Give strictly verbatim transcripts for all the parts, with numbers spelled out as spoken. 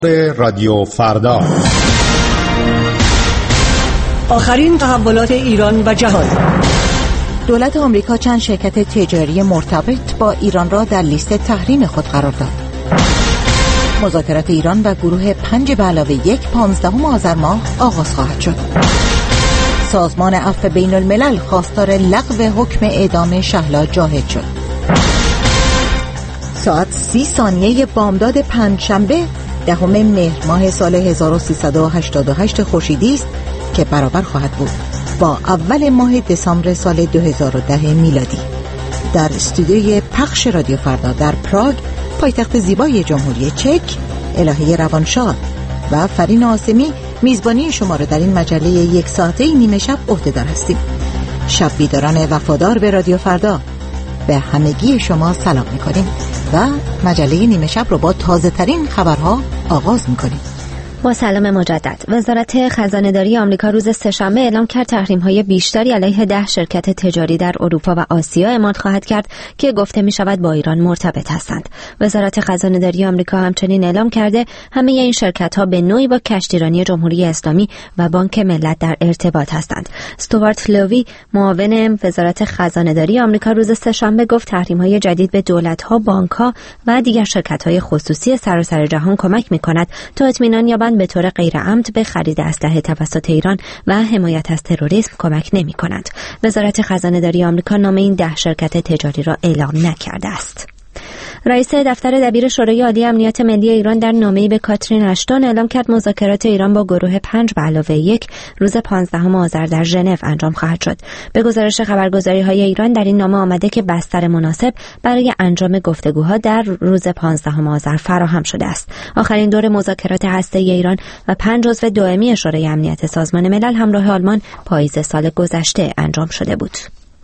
رادیو فردا، آخرین تحولات ایران و جهان. دولت آمریکا چند شرکت تجاری مرتبط با ایران را در لیست تحریم خود قرار داد. مذاکرات ایران و گروه پنج به علاوه یک پانزدهم آذر ماه آغاز خواهد شد. سازمان عفو بین الملل خواستار لغو حکم اعدام شهلا جاهد شد. ساعت سی ثانیه بامداد پنجشنبه دهم مهر ماه سال هزار و سیصد و هشتاد و هشت خورشیدی است که برابر خواهد بود با اول ماه دسامبر سال دو هزار و ده میلادی. در استودیوی پخش رادیو فردا در پراگ، پایتخت زیبای جمهوری چک، الهه روانشاد و فرین آسمی میزبانی شما را در این مجله یک ساعته نیمه شب عهده‌دار هستیم. شب بیداران وفادار به رادیو فردا، به همگی شما سلام می‌کنیم و مجله نیمه شب رو با تازه ترین خبرها آغاز می‌کنیم. با سلام مجدد. وزارت خزانه‌داری آمریکا روز سه‌شنبه اعلام کرد تحریم‌های بیشتری علیه ده شرکت تجاری در اروپا و آسیا اعمال خواهد کرد که گفته می‌شود با ایران مرتبط هستند. وزارت خزانه‌داری آمریکا همچنین اعلام کرده همه این شرکت‌ها به نوعی با کشتیرانی جمهوری اسلامی و بانک ملت در ارتباط هستند. استوارت لوی، معاون وزارت خزانه‌داری آمریکا، روز سه‌شنبه گفت تحریم‌های جدید به دولت‌ها، بانک‌ها و دیگر شرکت‌های خصوصی سراسر جهان کمک می‌کند تا اطمینان یابند به طور غیر عمد به خرید اسلحه توسط ایران و حمایت از تروریسم کمک نمی کنند. وزارت خزانه‌داری آمریکا نام این ده شرکت تجاری را اعلام نکرده است. رئیس دفتر دبیر شورای عالی امنیت ملی ایران در نامه‌ای به کاترین اشتون اعلام کرد مذاکرات ایران با گروه پنج به علاوه یک روز پانزدهم آذر در ژنو انجام خواهد شد. به گزارش خبرگزاری‌های ایران در این نامه آمده که بستر مناسب برای انجام گفتگوها در روز پانزدهم آذر فراهم شده است. آخرین دور مذاکرات هسته‌ای ایران و پنج عضو دائمی شورای امنیت سازمان ملل همراه آلمان پاییز سال گذشته انجام شده بود.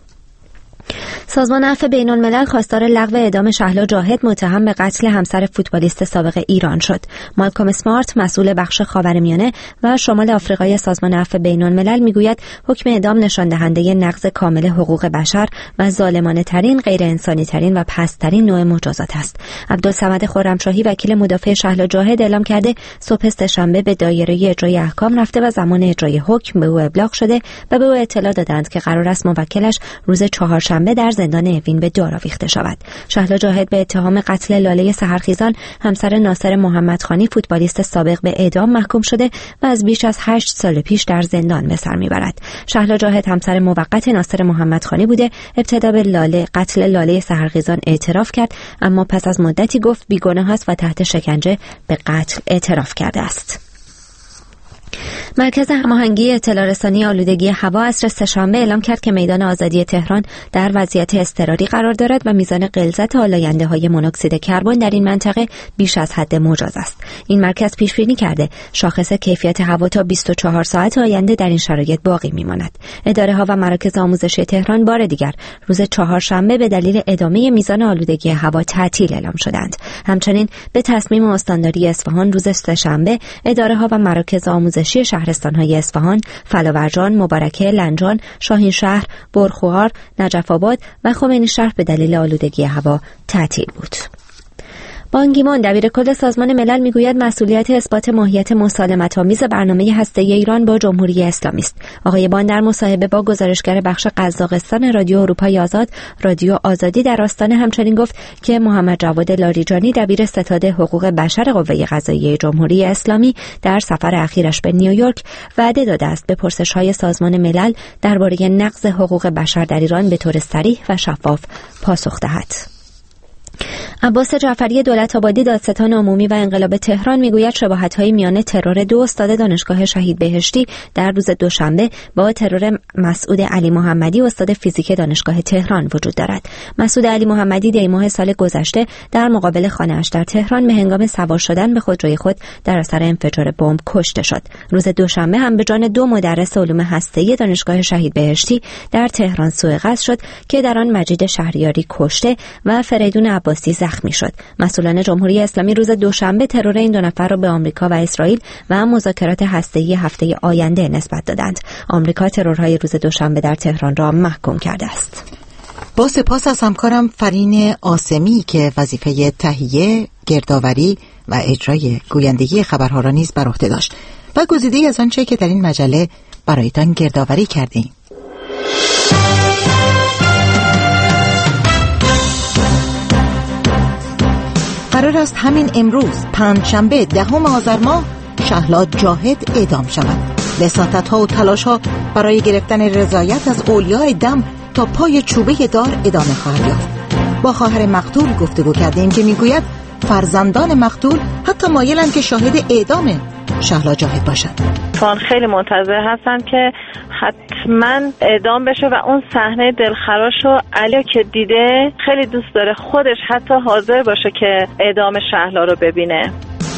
سازمان عفو بین الملل خواستار لغو اعدام شهلا جاهد متهم به قتل همسر فوتبالیست سابق ایران شد. مالکوم اسمارت، مسئول بخش خاورمیانه و شمال آفریقای سازمان عفو بین الملل میگوید حکم اعدام نشان دهنده نقض کامل حقوق بشر و ظالمانه ترین، غیر انسانی ترین و پست‌ترین نوع مجازات است. عبدالصمد خرمشاهی، وکیل مدافع شهلا جاهد، اعلام کرده صبح سه‌شنبه به دایره اجرای احکام رفته و زمان اجرای حکم به او ابلاغ شده و به او اطلاع دادند که قرار است موکلش روز چهارشنبه در زندان اوین به دار آویخته شود. شهلا جاهد به اتهام قتل لاله سحرخیزان، همسر ناصر محمدخانی، فوتبالیست سابق، به اعدام محکوم شده و از بیش از هشت سال پیش در زندان به سر میبرد. شهلا جاهد همسر موقت ناصر محمدخانی بوده. ابتدا به لاله قتل لاله سحرخیزان اعتراف کرد، اما پس از مدتی گفت بیگناه است و تحت شکنجه به قتل اعتراف کرده است. مرکز هماهنگی اطلاع رسانی آلودگی هوا عصر سه‌شنبه اعلام کرد که میدان آزادی تهران در وضعیت اضطراری قرار دارد و میزان غلظت آلاینده‌های مونوکسید کربن در این منطقه بیش از حد مجاز است. این مرکز پیش بینی کرده شاخص کیفیت هوا تا بیست و چهار ساعت آینده در این شرایط باقی میماند. اداره‌ها و مراکز آموزشی تهران بار دیگر روز چهارشنبه به دلیل ادامه میزان آلودگی هوا تعطیل اعلام شدند. همچنین به تصمیم استانداری اصفهان روز سه‌شنبه اداره‌ها و مراکز آموزشی شهرستان‌های اصفهان، فلاورجان، مبارکه، لنجان، شاهینشهر، برخوار، نجف آباد و خمینی شهر به دلیل آلودگی هوا تعطیل بود. بان کی مون، دبیر کل سازمان ملل، میگوید مسئولیت اثبات ماهیت مسالمت‌آمیز برنامه هسته‌ای ایران با جمهوری اسلامی است. آقای بان در مصاحبه با گزارشگر بخش قزاقستان رادیو اروپای آزاد، رادیو آزادی در آستانه، همچنین گفت که محمد جواد لاریجانی، دبیر ستاد حقوق بشر قوه قضاییه جمهوری اسلامی، در سفر اخیرش به نیویورک وعده داده است به پرسش‌های سازمان ملل درباره نقض حقوق بشر در ایران به طور صریح و شفاف پاسخ دهد. عباس جعفری، دولت آبادی، دادستان عمومی و انقلاب تهران، میگوید شباهت‌های میان ترور دو استاد دانشگاه شهید بهشتی در روز دوشنبه با ترور مسعود علی محمدی، استاد فیزیک دانشگاه تهران، وجود دارد. مسعود علی محمدی دی ماه سال گذشته در مقابل خانه‌اش در تهران به هنگام سوار شدن به خودروی خود در اثر انفجار بمب کشته شد. روز دوشنبه هم به جان دو مدرس علوم هسته‌ای دانشگاه شهید بهشتی در تهران سوء قصد شد که در آن مجید شهریاری کشته و فریدون عباسی زخمی شد. مسئولان جمهوری اسلامی روز دوشنبه ترور این دو نفر را به آمریکا و اسرائیل و مذاکرات هسته‌ای هفته آینده نسبت دادند. آمریکا ترورهای روز دوشنبه در تهران را محکوم کرده است. با سپاس از همکارم فرین آسمی که وظیفه تهیه، گردآوری و اجرای گویندگی خبرها را نیز بر عهده داشت و گزیده‌ای از آنچه که در این مجله برایتان گردآوری کردیم. قرار است همین امروز پنجشنبه دهم آذر ماه شهلا جاهد اعدام شود. وساطت‌ها و تلاش‌ها برای گرفتن رضایت از اولیاء دم تا پای چوبه دار ادامه خواهد یافت. با خواهر مقتول گفتگو کردیم که میگوید فرزندان مقتول حتی مایلند که شاهد اعدام شهلا جاهد باشند. فان خیلی منتظر هستن که حتما اعدام بشه و اون صحنه دلخراشو علی که دیده خیلی دوست داره خودش حتی حاضر باشه که اعدام شهلا رو ببینه.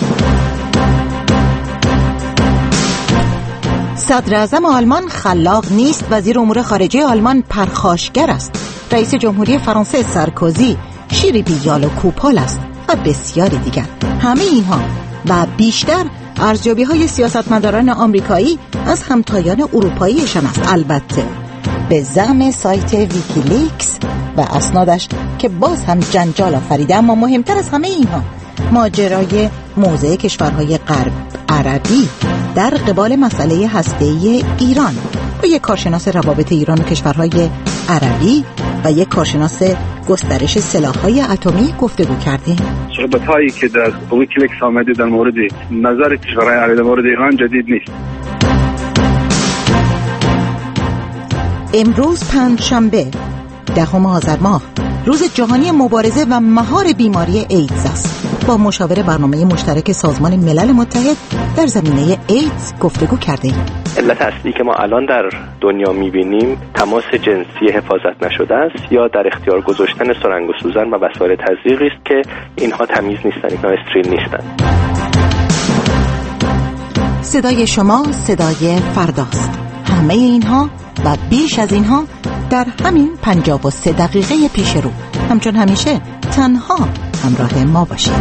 صدر اعظم آلمان خلاق نیست، وزیر امور خارجه آلمان پرخاشگر است، رئیس جمهوری فرانسه سارکوزی شیر بیال و کوپال است و بسیاری دیگر. همه اینها و بیشتر ارزیابی‌های سیاستمداران آمریکایی از همتایان اروپاییشان است، البته به زعم سایت ویکیلیکس و اسنادش که باز هم جنجال آفریده. اما مهمتر از همه اینها ماجرای موضع کشورهای غرب عربی در قبال مسئله هسته‌ای ایران و یک کارشناس روابط ایران و کشورهای عربی و یک کارشناس گسترش سلاح‌های اتمی گفتگو کردیم. صحبت‌هایی که در ویکیلیکس آمده در مورد نظر کشورهای عربی در مورد ایران جدید نیست. امروز پنجشنبه دهم آذر ماه روز جهانی مبارزه و مهار بیماری ایدز است. با مشاور برنامه مشترک سازمان ملل متحد در زمینه ایدز گفتگو کردیم. علت اصلی که ما الان در دنیا می‌بینیم تماس جنسی حفاظت نشده است یا در اختیار گذاشتن سرنگ و سوزن و وسایل تزریقی است که اینها تمیز نیستن، اینها استریل نیستن. صدای شما صدای فرداست. همه اینها و بیش از اینها در همین پنجاه و سه دقیقه پیش رو. همچون همیشه تنها همراه ما باشید.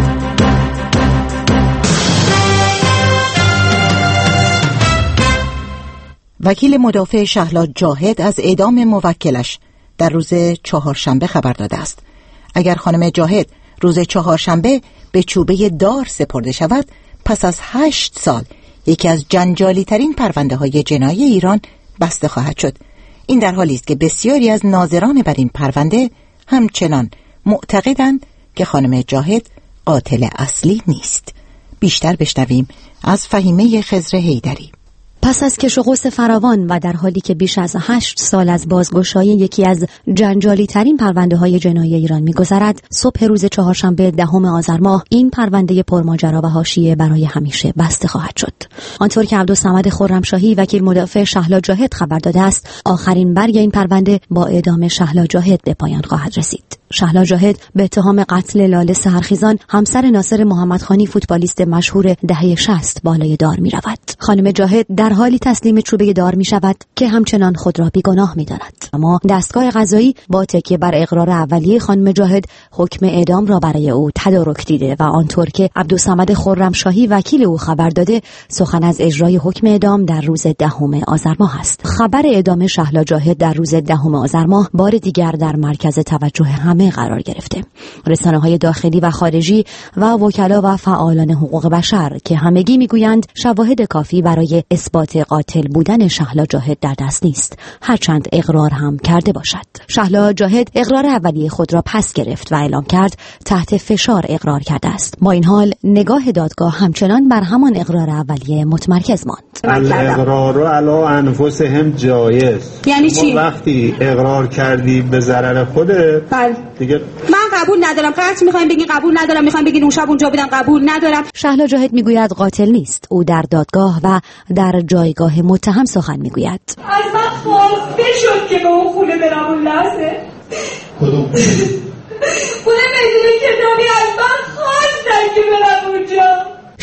وکیل مدافع شهلا جاهد از اعدام موکلش در روز چهارشنبه خبر داده است. اگر خانم جاهد روز چهارشنبه به چوبه دار سپرده شود، پس از هشت سال یکی از جنجالی ترین پرونده های جنایی ایران بسته خواهد شد. این در حالی است که بسیاری از ناظران بر این پرونده همچنان معتقدند که خانم جاهد قاتل اصلی نیست. بیشتر بشنویم از فهیمه خضر حیدری. پس از کش و قوس فراوان و در حالی که بیش از هشت سال از بازگشایی یکی از جنجالی ترین پرونده های جنایی ایران می‌گذرد، صبح روز چهارشنبه دهم آذر ماه این پرونده پرماجرا و حاشیه برای همیشه بسته خواهد شد. آنطور که عبدالصمد خرمشاهی وکیل مدافع شهلا جاهد خبر داده است، آخرین برگ این پرونده با اعدام شهلا جاهد به پایان خواهد رسید. شهلا جاهد به اتهام قتل لاله سحرخیزان همسر ناصر محمدخانی فوتبالیست مشهور دهه شصت بالای دار می رود. خانم جاهد در حالی تسلیم چوبه دار می شود که همچنان خود را بیگناه می داند. اما دستگاه قضایی با تکیه بر اقرار اولیه خانم جاهد حکم اعدام را برای او تدارک دیده و آنطور که عبدالصمد خرمشاهی وکیل او خبر داده، سخن از اجرای حکم اعدام در روز دهم آذر ماه است. خبر اعدام شهلا جاهد در روز دهم آذر ماه بار دیگر در مرکز توجه هم قرار گرفته. رسانه‌های داخلی و خارجی و وکلا و فعالان حقوق بشر که همگی میگویند شواهد کافی برای اثبات قاتل بودن شهلا جاهد در دست نیست، هرچند اقرار هم کرده باشد. شهلا جاهد اقرار اولیه خود را پس گرفت و اعلام کرد تحت فشار اقرار کرده است. با این حال نگاه دادگاه همچنان بر همان اقرار اولیه متمرکز ماند. الاقرار علی انفسهم جایز. یعنی چی؟ وقتی اقرار کردی به ضرر خودت، بله دیگه من قبول ندارم. قطع میخوایم بگین قبول ندارم، میخوایم بگین اون شب اونجا بودم، قبول ندارم. شهلا جاهد میگوید قاتل نیست. او در دادگاه و در جایگاه متهم سخن میگوید. از من خواسته شد که به اون خونه برم اون لحظه. کدوم خونه میدونه کتابی از من خواستن که برم اونجا.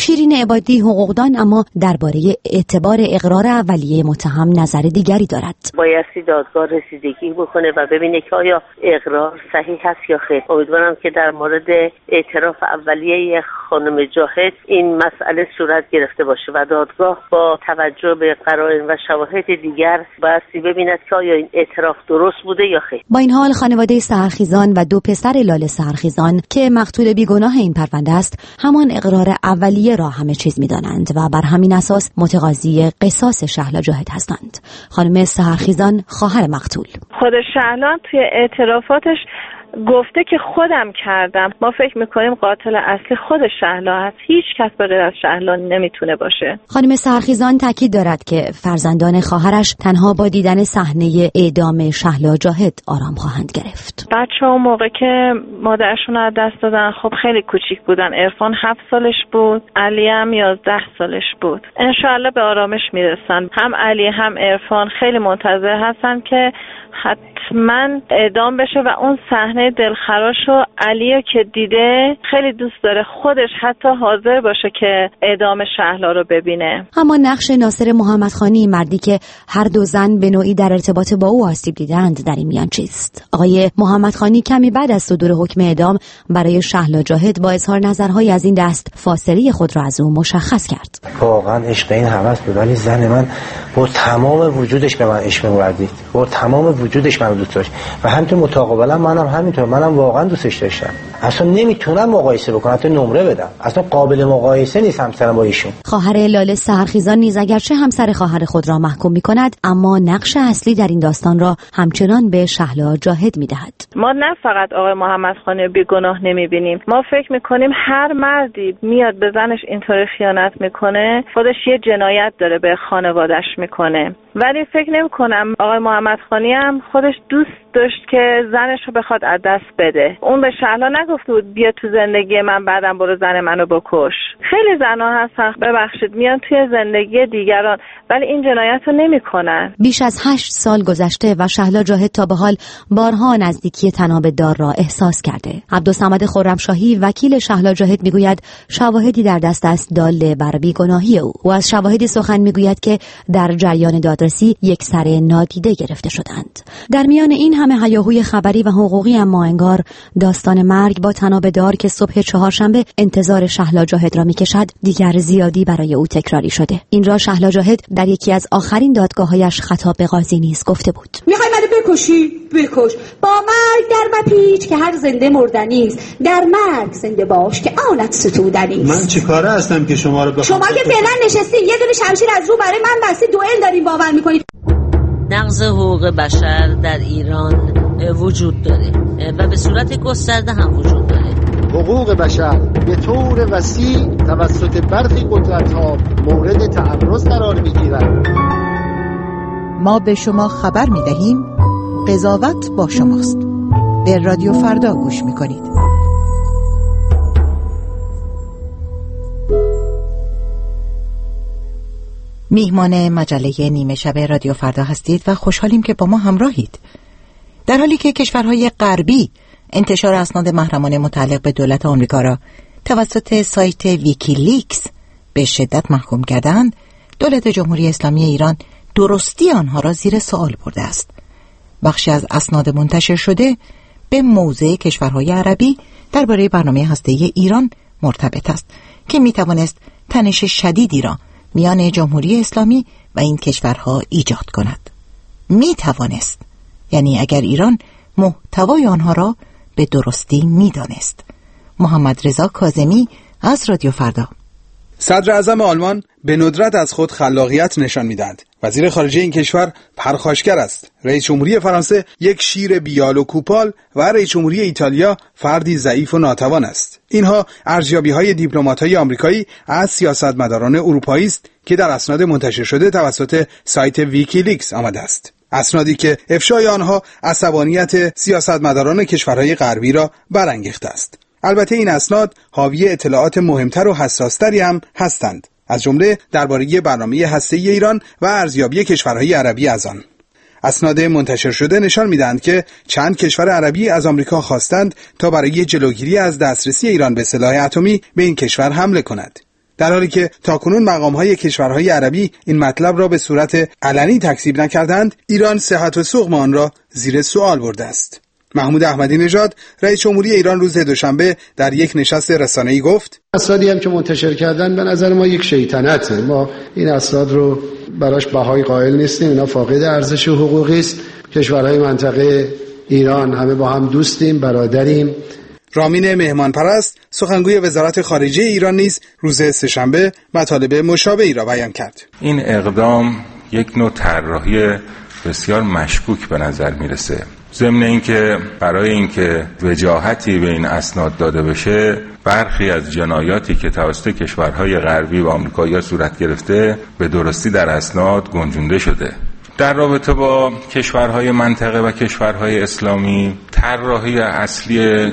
شیرین عبادی حقوقدان اما درباره اعتبار اقرار اولیه متهم نظر دیگری دارد. بایستی دادگاه رسیدگی بکنه و ببینه که آیا اقرار صحیح هست یا خیر. امیدوارم که در مورد اعتراف اولیه خانم جاهد این مسئله صورت گرفته باشه و دادگاه با توجه به قرائن و شواهد دیگر بایستی ببیند که آیا این اعتراف درست بوده یا خیر. با این حال خانواده سحرخیزان و دو پسر لاله سحرخیزان که مقتول بیگناه این پرونده است همان اقرار اولیه را همه چیز می‌دانند و بر همین اساس متقاضی قصاص شهلا جاهد هستند. خانم سحرخیزان خواهر مقتول خود شهلا توی اعترافاتش گفته که خودم کردم. ما فکر میکنیم قاتل اصلی خود شهلا هست. هیچ کس به غیر از شهلا نمیتونه باشه. خانم سحرخیزان تاکید دارد که فرزندان خواهرش تنها با دیدن صحنه اعدام شهلا جاهد آرام خواهند گرفت. بچه‌ها اون موقع که مادرشون از دست دادن خب خیلی کوچیک بودن. عرفان هفت سالش بود، علی هم یازده سالش بود. انشالله به آرامش میرسن. هم علی هم عرفان خیلی منتظر هستن که حتما اعدام بشه و اون صحنه دلخراشو علیو که دیده خیلی دوست داره خودش حتی حاضر باشه که اعدام شهلا رو ببینه. اما نقش ناصر محمدخانی، مردی که هر دو زن به نوعی در ارتباط با او آسیب دیدند، در این میان چیست؟ آقای محمدخانی کمی بعد از صدور حکم اعدام برای شهلا جاهد با اظهار نظرهای از این دست فاصله خود را از او مشخص کرد. واقعا عشق این هوس بود، ولی زن من با تمام وجودش به من عشق می‌ورزید، با تمام وجودش منو دوست داشت و همینطور متقابلا منم همینطور، منم واقعا دوستش داشتم. اصلا نمیتونم مقایسه بکنم، حتی نمره بدم، اصلا قابل مقایسه نیست همسرم با ایشون. خواهر لاله سحرخیزان نیز اگرچه همسر خواهر خود را محکوم می‌کند، اما نقش اصلی در این داستان را همچنان به شهلا جاهد می‌دهد. ما نه فقط آقای محمدخانی بیگناه نمی‌بینیم، ما فکر می‌کنیم هر مردی میاد به زنش اینطور خیانت می‌کنه خودش یه جنایت داره به خانواده‌اش می‌کنه. ولی فکر نمی‌کنم آقای محمدخانی هم خودش دوست داشت که زنش رو بخواد از دست بده. اون به شهلا نگفته بود بیا تو زندگی من بعدم برو زن منو بکش. خیلی زن‌ها هستن ببخشید میان توی زندگی دیگران ولی این جنایت رو نمی‌کنن. بیش از هشت سال گذشته و شهلا جاهد تا به حال بارها نزدیکی طناب دار را احساس کرده. عبدالصمد خرمشاهی وکیل شهلا جاهد میگوید شواهدی در دست است دال بر بیگناهی او. او از شواهدی سخن میگوید که در جریان دادرسی یک سر نادیده گرفته شدند. در میان این همه هیاهوی خبری و حقوقی اما انگار داستان مرگ با طناب دار که صبح چهارشنبه انتظار شهلا جاهد را میکشد دیگر زیادی برای او تکراری شده. این را شهلا جاهد در یکی از آخرین دادگاه‌هایش خطاب به قاضی نیز گفته بود. میخوای منو بکشی؟ بکش. با مرگ در بپیچ که هر زنده مردنی است. در مرگ زنده باش که آنت ستودنی است. من چیکاره هستم که شما رو بخوام؟ شما که فعلا نشستی یه دونه شمشیر از رو برای من بستی دوئل دارین باور میکنید. نقض حقوق بشر در ایران وجود داره و به صورت گسترده هم وجود داره. حقوق بشر به طور وسیع توسط برخی قدرت‌ها مورد تعرض قرار می‌گیرد. ما به شما خبر می‌دهیم قضاوت با شماست. به رادیو فردا گوش می‌کنید. میهمان مجله نیمه شب رادیو فردا هستید و خوشحالیم که با ما همراهید. در حالی که کشورهای غربی انتشار اسناد محرمانه متعلق به دولت آمریکا را توسط سایت ویکیلیکس به شدت محکوم کردند، دولت جمهوری اسلامی ایران درستی آنها را زیر سوال برده است. بخشی از اسناد منتشر شده به موضع کشورهای عربی درباره برنامه هسته‌ای ایران مرتبط است که میتوانست تنش شدیدی را میان جمهوری اسلامی و این کشورها ایجاد کند. میتوانست، یعنی اگر ایران محتوای آنها را به درستی میدانست. محمد رضا کاظمی از رادیو فردا. صدر اعظم آلمان به ندرت از خود خلاقیت نشان می‌دهد. وزیر خارجه این کشور پرخاشگر است. رئیس جمهوری فرانسه یک شیر بیال و کوپال و رئیس جمهوری ایتالیا فردی ضعیف و ناتوان است. اینها ارزیابی‌های دیپلمات‌های آمریکایی از سیاستمداران اروپایی است که در اسناد منتشر شده توسط سایت ویکیلیکس آمده است. اسنادی که افشای آنها عصبانیت سیاستمداران کشورهای غربی را برانگیخته است. البته این اسناد حاوی اطلاعات مهمتر و حساستری هم هستند، از جمله درباره برنامه هسته‌ای ایران و ارزیابی کشورهای عربی از آن. اسناد منتشر شده نشان می‌دهند که چند کشور عربی از آمریکا خواستند تا برای جلوگیری از دسترسی ایران به سلاح اتمی به این کشور حمله کند. در حالی که تاکنون مقام‌های کشورهای عربی این مطلب را به صورت علنی تکذیب نکردند، ایران صحت و سقم آن را زیر سوال برده است. محمود احمدی نژاد رئیس جمهوری ایران روز دوشنبه در یک نشست رسانه‌ای گفت: اسنادی هم که منتشر کردن به نظر ما یک شیطنته. ما این اسناد رو براش بهای قائل نیستیم، اینا فاقد ارزش حقوقی است. کشورهای منطقه ایران همه با هم دوستیم، برادریم. رامین مهمانپرست سخنگوی وزارت خارجه ایران نیز روز سه‌شنبه مطالب مشابهی را بیان کرد. این اقدام یک نوع طراحی بسیار مشکوک به نظر میرسه. ضمن اینکه برای اینکه وجاهتی به این اسناد داده بشه، برخی از جنایاتی که توسط کشورهای غربی و آمریکایی صورت گرفته به درستی در اسناد گنجونده شده. در رابطه با کشورهای منطقه و کشورهای اسلامی، طراحی اصلی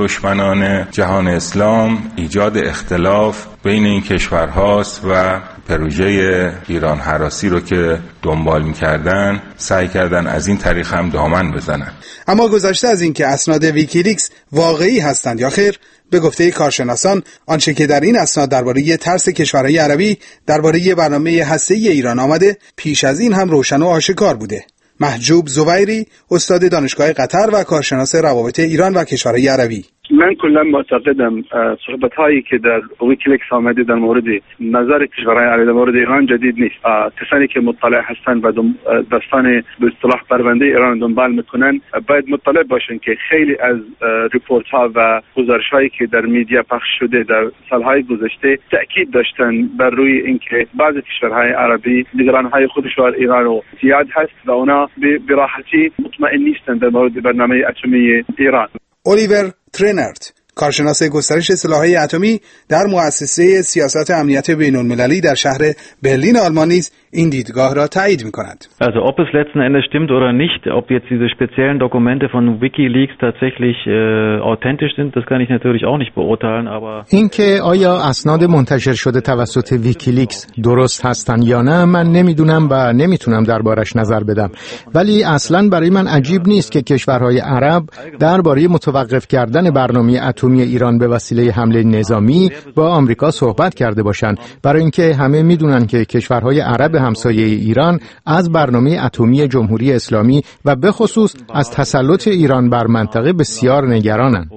دشمنان جهان اسلام ایجاد اختلاف بین این کشورهاست و پروژه ایران هراسی رو که دنبال می‌کردن سعی کردن از این طریق هم دامن بزنن. اما گذشته از این که اسناد ویکیلیکس واقعی هستند یا خیر، به گفته کارشناسان آنچه که در این اسناد درباره ترس کشورهای عربی درباره برنامه هسته‌ای ایران آمده پیش از این هم روشن و آشکار بوده. محجوب زبیری استاد دانشگاه قطر و کارشناس روابط ایران و کشورهای عربی: من کلا معتقدم صحبت هایی که در ویکیلیکس آمده در مورد نظر کشورهای عربی در مورد ایران جدید نیست. کسانی که مطلع هستند و داستان به اصطلاح پرونده ایران دنبال میکنن باید مطلع باشن که خیلی از ریپورت ها و گزارش هایی که در میدیا پخش شده در سالهای گذشته تاکید داشتن بر روی اینکه بعضی کشورهای عربی نگران های خودشان ایران رو زیاد هست و اونا به راحتی مطمئن نیستند در مورد برنامه اتمی ایران. الیور ترینرت کارشناس گسترش سلاح‌های اتمی در مؤسسه سیاست امنیت بین‌المللی در شهر برلین آلمان نیز این دیدگاه را تایید می‌کند. Also ob es letzten Endes stimmt oder nicht, ob jetzt diese speziellen Dokumente von WikiLeaks tatsächlich äh, authentisch sind, das kann ich natürlich auch nicht beurteilen, aber اینکه آیا اسناد منتشر شده توسط ویکیلیکس درست هستن یا نه من نمیدونم و نمیتونم دربارش نظر بدم، ولی اصلاً برای من عجیب نیست که کشورهای عرب درباره متوقف کردن برنامه اتمی ایران به وسیله حمله نظامی با آمریکا صحبت کرده باشند، برای اینکه همه میدونن که کشورهای عرب همسایه ایران از برنامه اتمی جمهوری اسلامی و به خصوص از تسلط ایران بر منطقه بسیار نگرانند.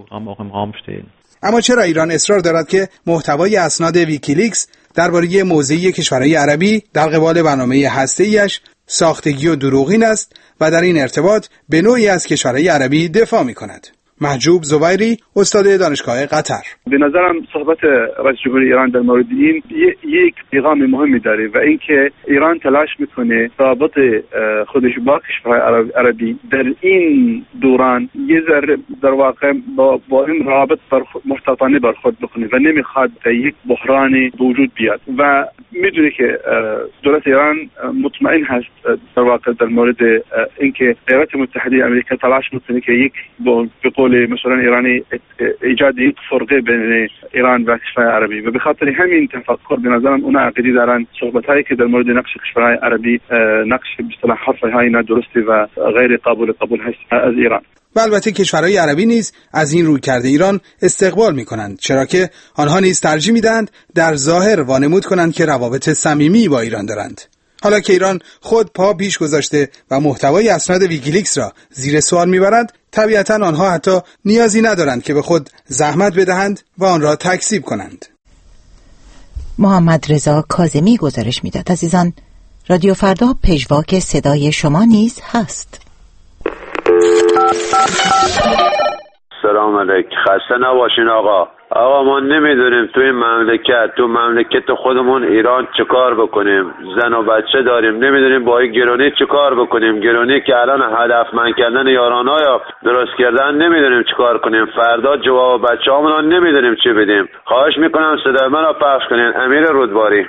اما چرا ایران اصرار دارد که محتوای اسناد ویکیلیکس درباره موضعی کشورهای عربی در قبال برنامه هسته‌ایش ساختگی و دروغین است و در این ارتباط به نوعی از کشورهای عربی دفاع می‌کند؟ محجوب زبیری استاد دانشگاه قطر: به نظرم صحبت رئیس جمهوری ایران در مورد این یک پیغام مهمی داره و اینکه ایران تلاش میکنه رابط خودش با کشورهای عربی در این دوران یه ذره در واقع با, با این رابط محتاطانه برخورد بکنه و نمیخواد یک بحران وجود بیاد و میدونه که دولت ایران مطمئن هست در واقع در مورد اینکه ایالات متحده آمریکا تلاش میکنه که یک به قول مثلا ایرانی ایجاد یک فرقه بین ایران و کشورهای عربی و به خاطر همین تفکر به نظرم اونا عقیده دارن صحبتایی که در مورد نقش کشورهای عربی نقش به اصطلاح حرفهای نادرستی و غیر قابل قبول هست از ایران. و البته کشورهای عربی نیز از این رویکرد ایران استقبال می‌کنند، چرا که آنها نیز ترجیح می‌دهند در ظاهر وانمود کنند که روابط صمیمی با ایران دارند. حالا که ایران خود پا پیش گذاشته و محتوای اسناد ویکیلیکس را زیر سوال می‌برند، طبیعتاً آنها حتی نیازی ندارند که به خود زحمت بدهند و آن را تکذیب کنند. محمد رضا کاظمی گزارش می‌داد. عزیزان، رادیو فردا پژواک صدای شما نیز هست. سلام علیک، خسته نباشین آقا. آقا ما نمیدونیم توی این مملکت تو مملکت خودمون ایران چه کار بکنیم، زن و بچه داریم، نمیدونیم با این گرونی چه کار بکنیم، گرونی که الان هدفمند کردن یارانای درست کردن نمیدونیم چه کار کنیم، فردا جواب بچه همون نمیدونیم چه بدیم. خواهش میکنم صدای من رو پخش کنین. امیر رودباری.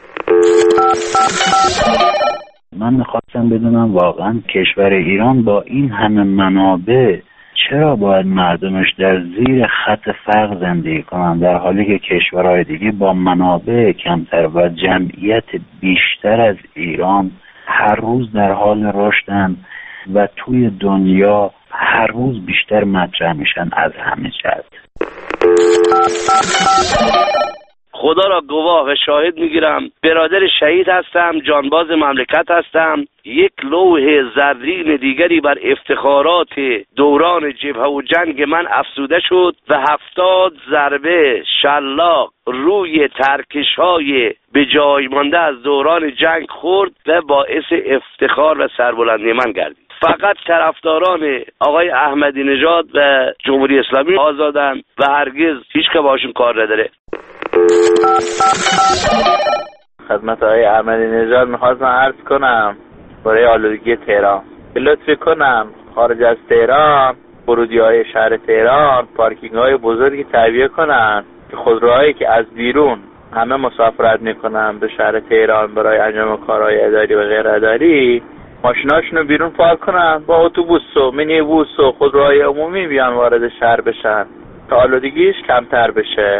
من میخواستم بدونم واقعا کشور ایران با این همه منابع چرا باید مردمش در زیر خط فقر زندگی کنن، در حالی که کشورهای دیگه با منابع کمتر و جمعیت بیشتر از ایران هر روز در حال رشدن و توی دنیا هر روز بیشتر مطرح میشن از همه جهت. خدا را گواه و شاهد میگیرم برادر شهید هستم، جانباز مملکت هستم. یک لوح زرین دیگری بر افتخارات دوران جبهه و جنگ من افزوده شد و هفتاد ضربه شلاق روی ترکش‌های به جای مانده از دوران جنگ خورد و باعث افتخار و سربلندی من گردید. فقط طرفداران آقای احمدی نژاد و جمهوری اسلامی آزادن و هرگز هیچ که باشون کار نداره. خدمت آقای احمدی نژاد میخواستم عرض کنم برای آلودگی تهران لطفی کنم خارج از تهران، ورودی‌های شهر تهران، پارکینگ‌های بزرگی تعبیه کنن که خودروهایی که از بیرون همه مسافرت میکنن به شهر تهران برای انجام کارهای اداری و غیر اداری، ماشیناشونو بیرون پارک کنن، با اتوبوس و مینیبوس و خودروهای عمومی بیان وارد شهر بشن تا آلودگیش کمتر بشه.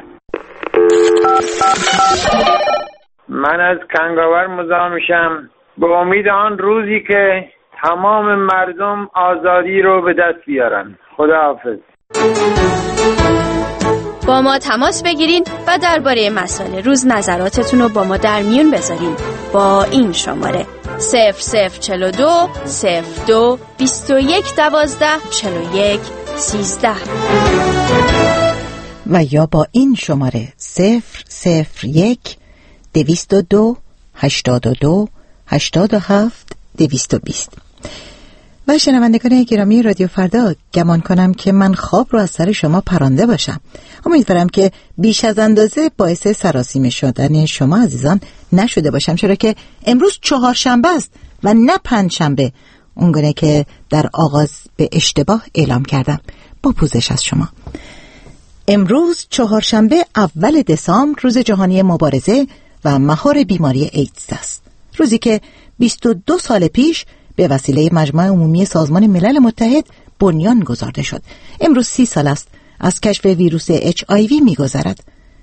من از کنگاور مزاحمشم به امید آن روزی که تمام مردم آزادی رو به دست بیارن. خداحافظ. با ما تماس بگیرین و درباره مسائل روز نظراتتون رو با ما در میون بذارین با این شماره صفر صفر چهل و دو صفر دو بیست و یک دوازده چهل و یک سیزده و یا با این شماره صفر صفر یک دویست و دو هشتاد و دو هشتاد و هفت دویست و بیست. و شنوندگان گرامی رادیو فردا، گمان کنم که من خواب رو از سر شما پرانده باشم. امیدوارم که بیش از اندازه باعث سراسیمه شدن شما عزیزان نشده باشم، چرا که امروز چهارشنبه است و نه پنجشنبه، اونگونه که در آغاز به اشتباه اعلام کردم. با پوزش از شما. امروز چهارشنبه اول دسامبر روز جهانی مبارزه و مهار بیماری ایدز است. روزی که بیست و دو سال پیش به وسیله مجمع عمومی سازمان ملل متحد بنیان گذارده شد. امروز سی سال است از کشف ویروس اچ آی وی می‌گذرد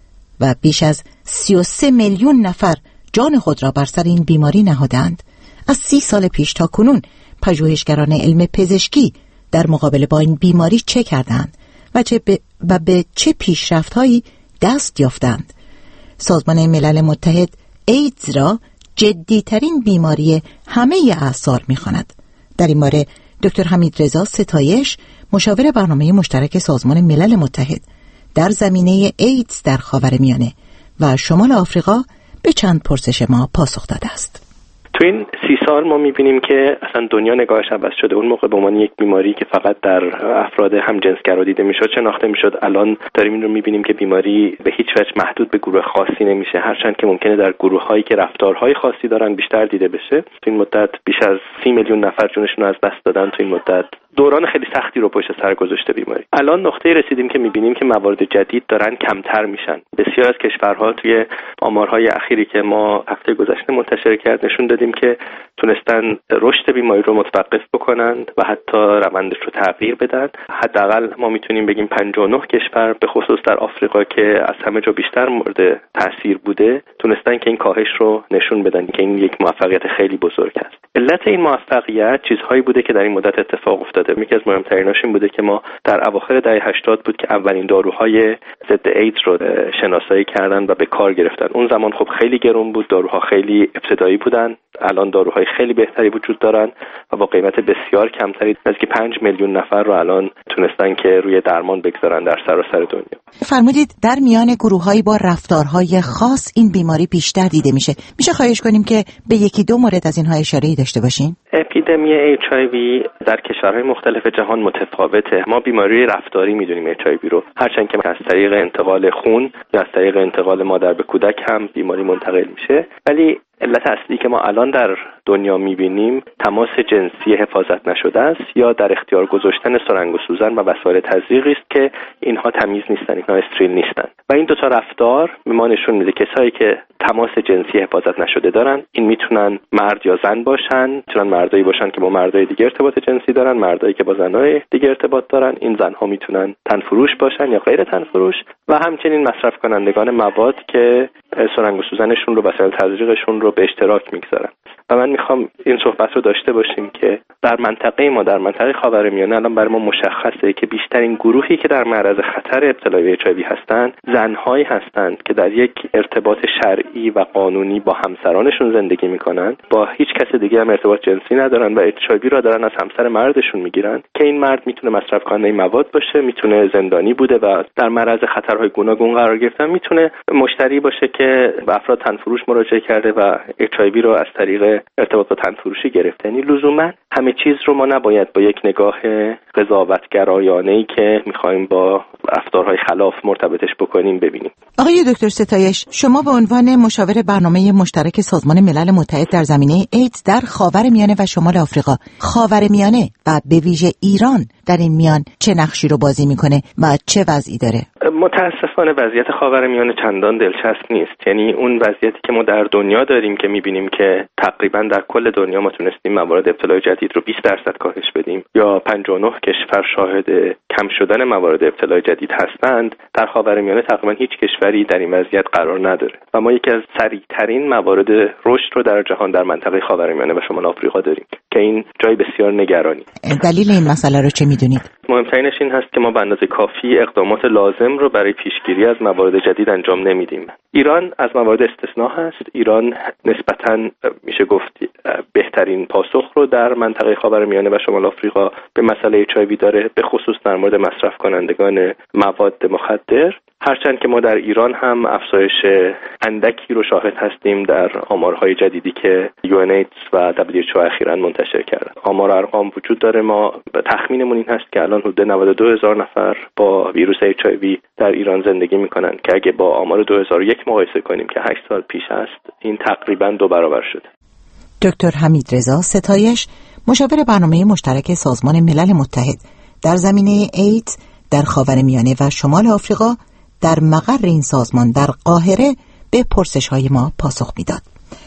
و بیش از سی و سه میلیون نفر جان خود را بر سر این بیماری نهادند. از سی سال پیش تا کنون پژوهشگران علم پزشکی در مقابله با این بیماری چه کردند و چه به و به چه پیشرفت‌هایی دست یافتند. سازمان ملل متحد ایدز را جدیترین بیماری همه اعصار می‌خواند. در این باره دکتر حمیدرضا ستایش، مشاور برنامه مشترک سازمان ملل متحد در زمینه ایدز در خاورمیانه و شمال آفریقا، به چند پرسش ما پاسخ داده است. تو این سی سال ما میبینیم که اصلا دنیا نگاهش عوض شده. اون موقع به عنوان یک بیماری که فقط در افراد همجنسگرا دیده میشد، شناخته میشد، الان داریم این رو میبینیم که بیماری به هیچ وجه محدود به گروه خاصی نمیشه، هرچند که ممکنه در گروه‌هایی که رفتارهای خاصی دارن بیشتر دیده بشه. تو این مدت بیش از سی میلیون نفر جونشون رو از دست دادن. تو این مدت دوران خیلی سختی رو پشت سر گذاشته بیماری. الان نقطه‌ای رسیدیم که می‌بینیم که موارد جدید دارن کمتر میشن. بسیار از کشورها توی آمارهای اخیری که ما هفته گذشته منتشر کرد نشون دادیم که تونستن رشد بیماری رو متوقف بکنند و حتی روندش رو تغییر بدن. حداقل ما میتونیم بگیم پنجاه و نه کشور به خصوص در آفریقا که از همه جا بیشتر مورد تاثیر بوده، تونستن که این کاهش رو نشون بدن که این یک موفقیت خیلی بزرگ است. علت این موفقیت چیزهایی بوده که در این مدت اتفاق افتاده. یکی از مهمتریناش این بوده که ما در اواخر دهه هشتاد بود که اولین داروهای ضد ایدز رو شناسایی کردن و به کار گرفتن. اون زمان خب خیلی گران بود، داروها خیلی ابتدایی بودن. الان داروهای خیلی بهتری وجود دارن و با قیمت بسیار کمتری نزدیک پنج میلیون نفر رو الان تونستن که روی درمان بگذارن در سراسر دنیا. فرمودید در میان گروه‌هایی با رفتارهای خاص این بیماری بیشتر دیده میشه. میشه خواهش کنیم که به یکی دو مورد از اینها اشاره‌ای داشته باشین؟ اپیدمی اچ آی وی در کشورهای مختلف جهان متفاوته. ما بیماری رفتاری میدونیم اچ آی وی رو، هرچند که از طریق انتقال خون یا از طریق انتقال مادر به کودک هم بیماری منتقل میشه، ولی علت اصلی که ما الان در دنیا میبینیم تماس جنسی حفاظت نشده است یا در اختیار گذاشتن سرنگ و سوزن و وسایل تزریقی است که اینها تمیز نیستن، اینها استریل نیستن و این دو تا رفتار به ما نشون میده کسایی که تماس جنسی حفاظت نشده دارن، این میتونن مرد یا زن باشن، میتونن مردایی باشن که با مردای دیگه ارتباط جنسی دارن، مردایی که با زنای دیگه ارتباط دارن. این زنها میتونن تنفروش باشن یا غیر تنفروش و همچنین مصرف کنندگان مواد که سرنگ و سوزنشون رو، وسایل تزریقشون رو به اشتراک میگذارن. و من میخوام این صحبت رو داشته باشیم که در منطقه ما، در منطقه خاورمیانه الان برای ما مشخصه که بیشترین گروهی که در معرض خطر ابتلا به اچ آی وی هستند زنهایی هستند که در یک ارتباط شرعی و قانونی با همسرانشون زندگی میکنن، با هیچ کس دیگه هم ارتباط جنسی ندارن و اچ آی وی را دارن از همسر مردشون میگیرن که این مرد میتونه مصرف کننده مواد باشه، میتونه زندانی بوده و در معرض خطرهای گوناگون قرار گرفتن، میتونه مشتری باشه که به افراد تنفروش مراجعه کرده و اچ آی وی رو از طریق ارتباط با تنفروشی گرفته. یعنی لزوما همه چیز رو ما نباید با یک نگاه قضاوتگرایانه‌ای که میخوایم با رفتارهای خلاف مرتبطش بکنیم ببینیم. آقای دکتر ستایش، شما به عنوان مشاور برنامه مشترک سازمان ملل متحد در زمینه ایدز در خاورمیانه و شمال آفریقا، خاورمیانه و به ویژه ایران در این میان چه نقشی رو بازی میکنه و چه وضعی داره؟ متاسفانه وضعیت خاورمیانه چندان دلچسب نیست. یعنی اون وضعیتی که ما در دنیا داریم که میبینیم که تقریبا در کل دنیا ما تونستیم موارد ابتلای جدید رو بیست درصد کاهش بدیم یا پنجاه و نه کشور شاهد کم شدن موارد ابتلای جدید هستند، در خاورمیانه تقریبا هیچ کشوری در این وضعیت قرار نداره و ما یکی از سریعترین موارد رشد رو در جهان در منطقه خاورمیانه و شمال آفریقا داریم که این جای بسیار نگرانی. دلیل این مسئله رو چه میدونید؟ مهمترینش این هست که ما به اندازه کافی اقدامات لازم رو برای پیشگیری از موارد جدید انجام نمیدیم. ایران از موارد استثناء هست. ایران نسبتاً میشه گفت بهترین پاسخ رو در منطقه خاورمیانه و شمال آفریقا به مسئله اچ آی وی داره، به خصوص در مورد مصرف کنندگان مواد مخدر. هرچند که ما در ایران هم افزایش اندکی رو شاهد هستیم در آمارهای جدیدی که یو ان ایدز و دبلیو اچ او اخیراً منتشر کردن. آمار ارقام وجود داره. ما تخمینمون این هست که الان حدود نود و دو هزار نفر با ویروس اچ آی وی در ایران زندگی میکنن که اگه با آمار دو هزار و یک مقایسه کنیم که هشت سال پیش است، این تقریباً دو برابر شده. دکتر حمید رضا ستایش، مشاور برنامه مشترک سازمان ملل متحد در زمینه ایدز در خاورمیانه و شمال آفریقا، در مقر این سازمان در قاهره به پرسش‌های ما پاسخ میداد.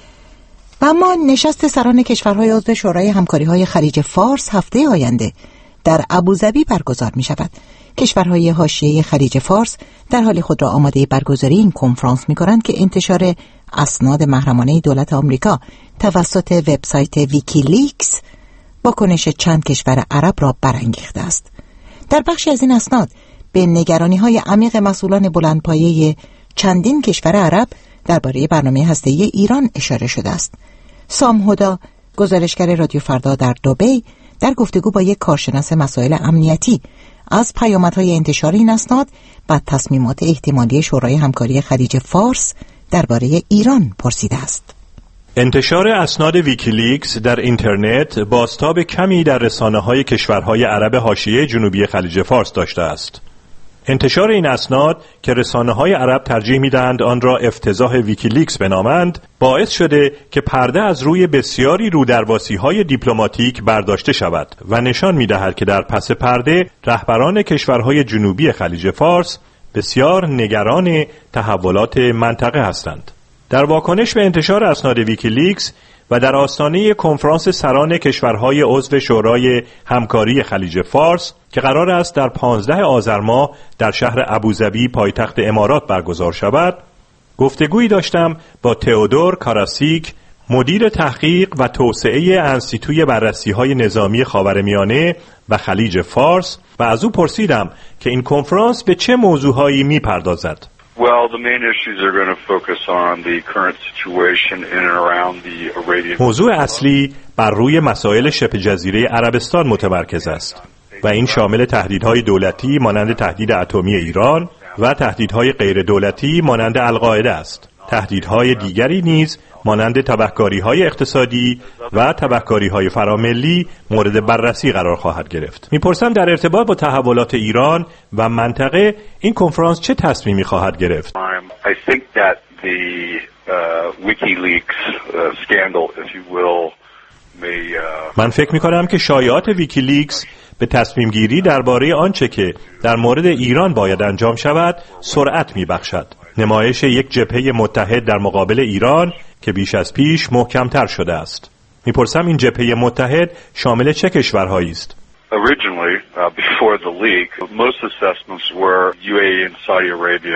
و اما نشست سران کشورهای عضو شورای همکاری‌های خلیج فارس هفته آینده در ابوظبی برگزار می شود. کشورهای حاشیه خلیج فارس در حال خود را آماده برگزاری این کنفرانس می کنند که انتشار اسناد محرمانه دولت آمریکا توسط وبسایت ویکیلیکس واکنش چند کشور عرب را برانگیخته است. در بخشی از این اسناد به نگرانی‌های عمیق مسئولان بلندپایه چندین کشور عرب درباره برنامه هسته‌ای ایران اشاره شده است. سام هدا، گزارشگر رادیو فردا در دبی، در گفتگو با یک کارشناس مسائل امنیتی از پیامدهای انتشار این اسناد و تصمیمات احتمالی شورای همکاری خلیج فارس درباره ایران پرسیده است. انتشار اسناد ویکیلیکس در اینترنت بازتاب کمی در رسانه‌های کشورهای عرب حاشیه جنوبی خلیج فارس داشته است. انتشار این اسناد که رسانه‌های عرب ترجیح می‌دهند آن را افتضاح ویکیلیکس بنامند، باعث شده که پرده از روی بسیاری رودرباسی‌های دیپلماتیک برداشته شود و نشان می‌دهد که در پس پرده رهبران کشورهای جنوبی خلیج فارس بسیار نگران تحولات منطقه هستند. در واکنش به انتشار اسناد ویکیلیکس و در آستانه کنفرانس سران کشورهای عضو شورای همکاری خلیج فارس که قرار است در پانزده آذر ماه در شهر ابوظبی پایتخت امارات برگزار شود، گفتگویی داشتم با تئودور کاراسیک، مدیر تحقیق و توسعه انستیتوی بررسی‌های نظامی خاورمیانه و خلیج فارس و از او پرسیدم که این کنفرانس به چه موضوعهایی می‌پردازد. Well, the main issues are going to focus on the current situation in and around the Arabian. موضوع اصلی بر روی مسائل شبه جزیره عربستان متمرکز است و این شامل تهدیدهای دولتی مانند تهدید اتمی ایران و تهدیدهای غیر دولتی مانند القاعده است. تهدیدهای دیگری نیز مانند تبهکاری‌های اقتصادی و تبهکاری‌های فراملی مورد بررسی قرار خواهد گرفت. می‌پرسم در ارتباط با تحولات ایران و منطقه این کنفرانس چه تصمیمی خواهد گرفت؟ I think that the uh, WikiLeaks uh, scandal, if you will, may uh... من فکر می‌کنم که شایعات ویکیلیکس به تصمیم گیری درباره آنچه که در مورد ایران باید انجام شود سرعت می‌بخشد. نمایش یک جبهه متحد در مقابل ایران که بیش از پیش محکم‌تر شده است. می‌پرسم این جبهه متحد شامل چه کشورهایی است؟ Originally, uh, before the leak, most assessments were U A E and Saudi Arabia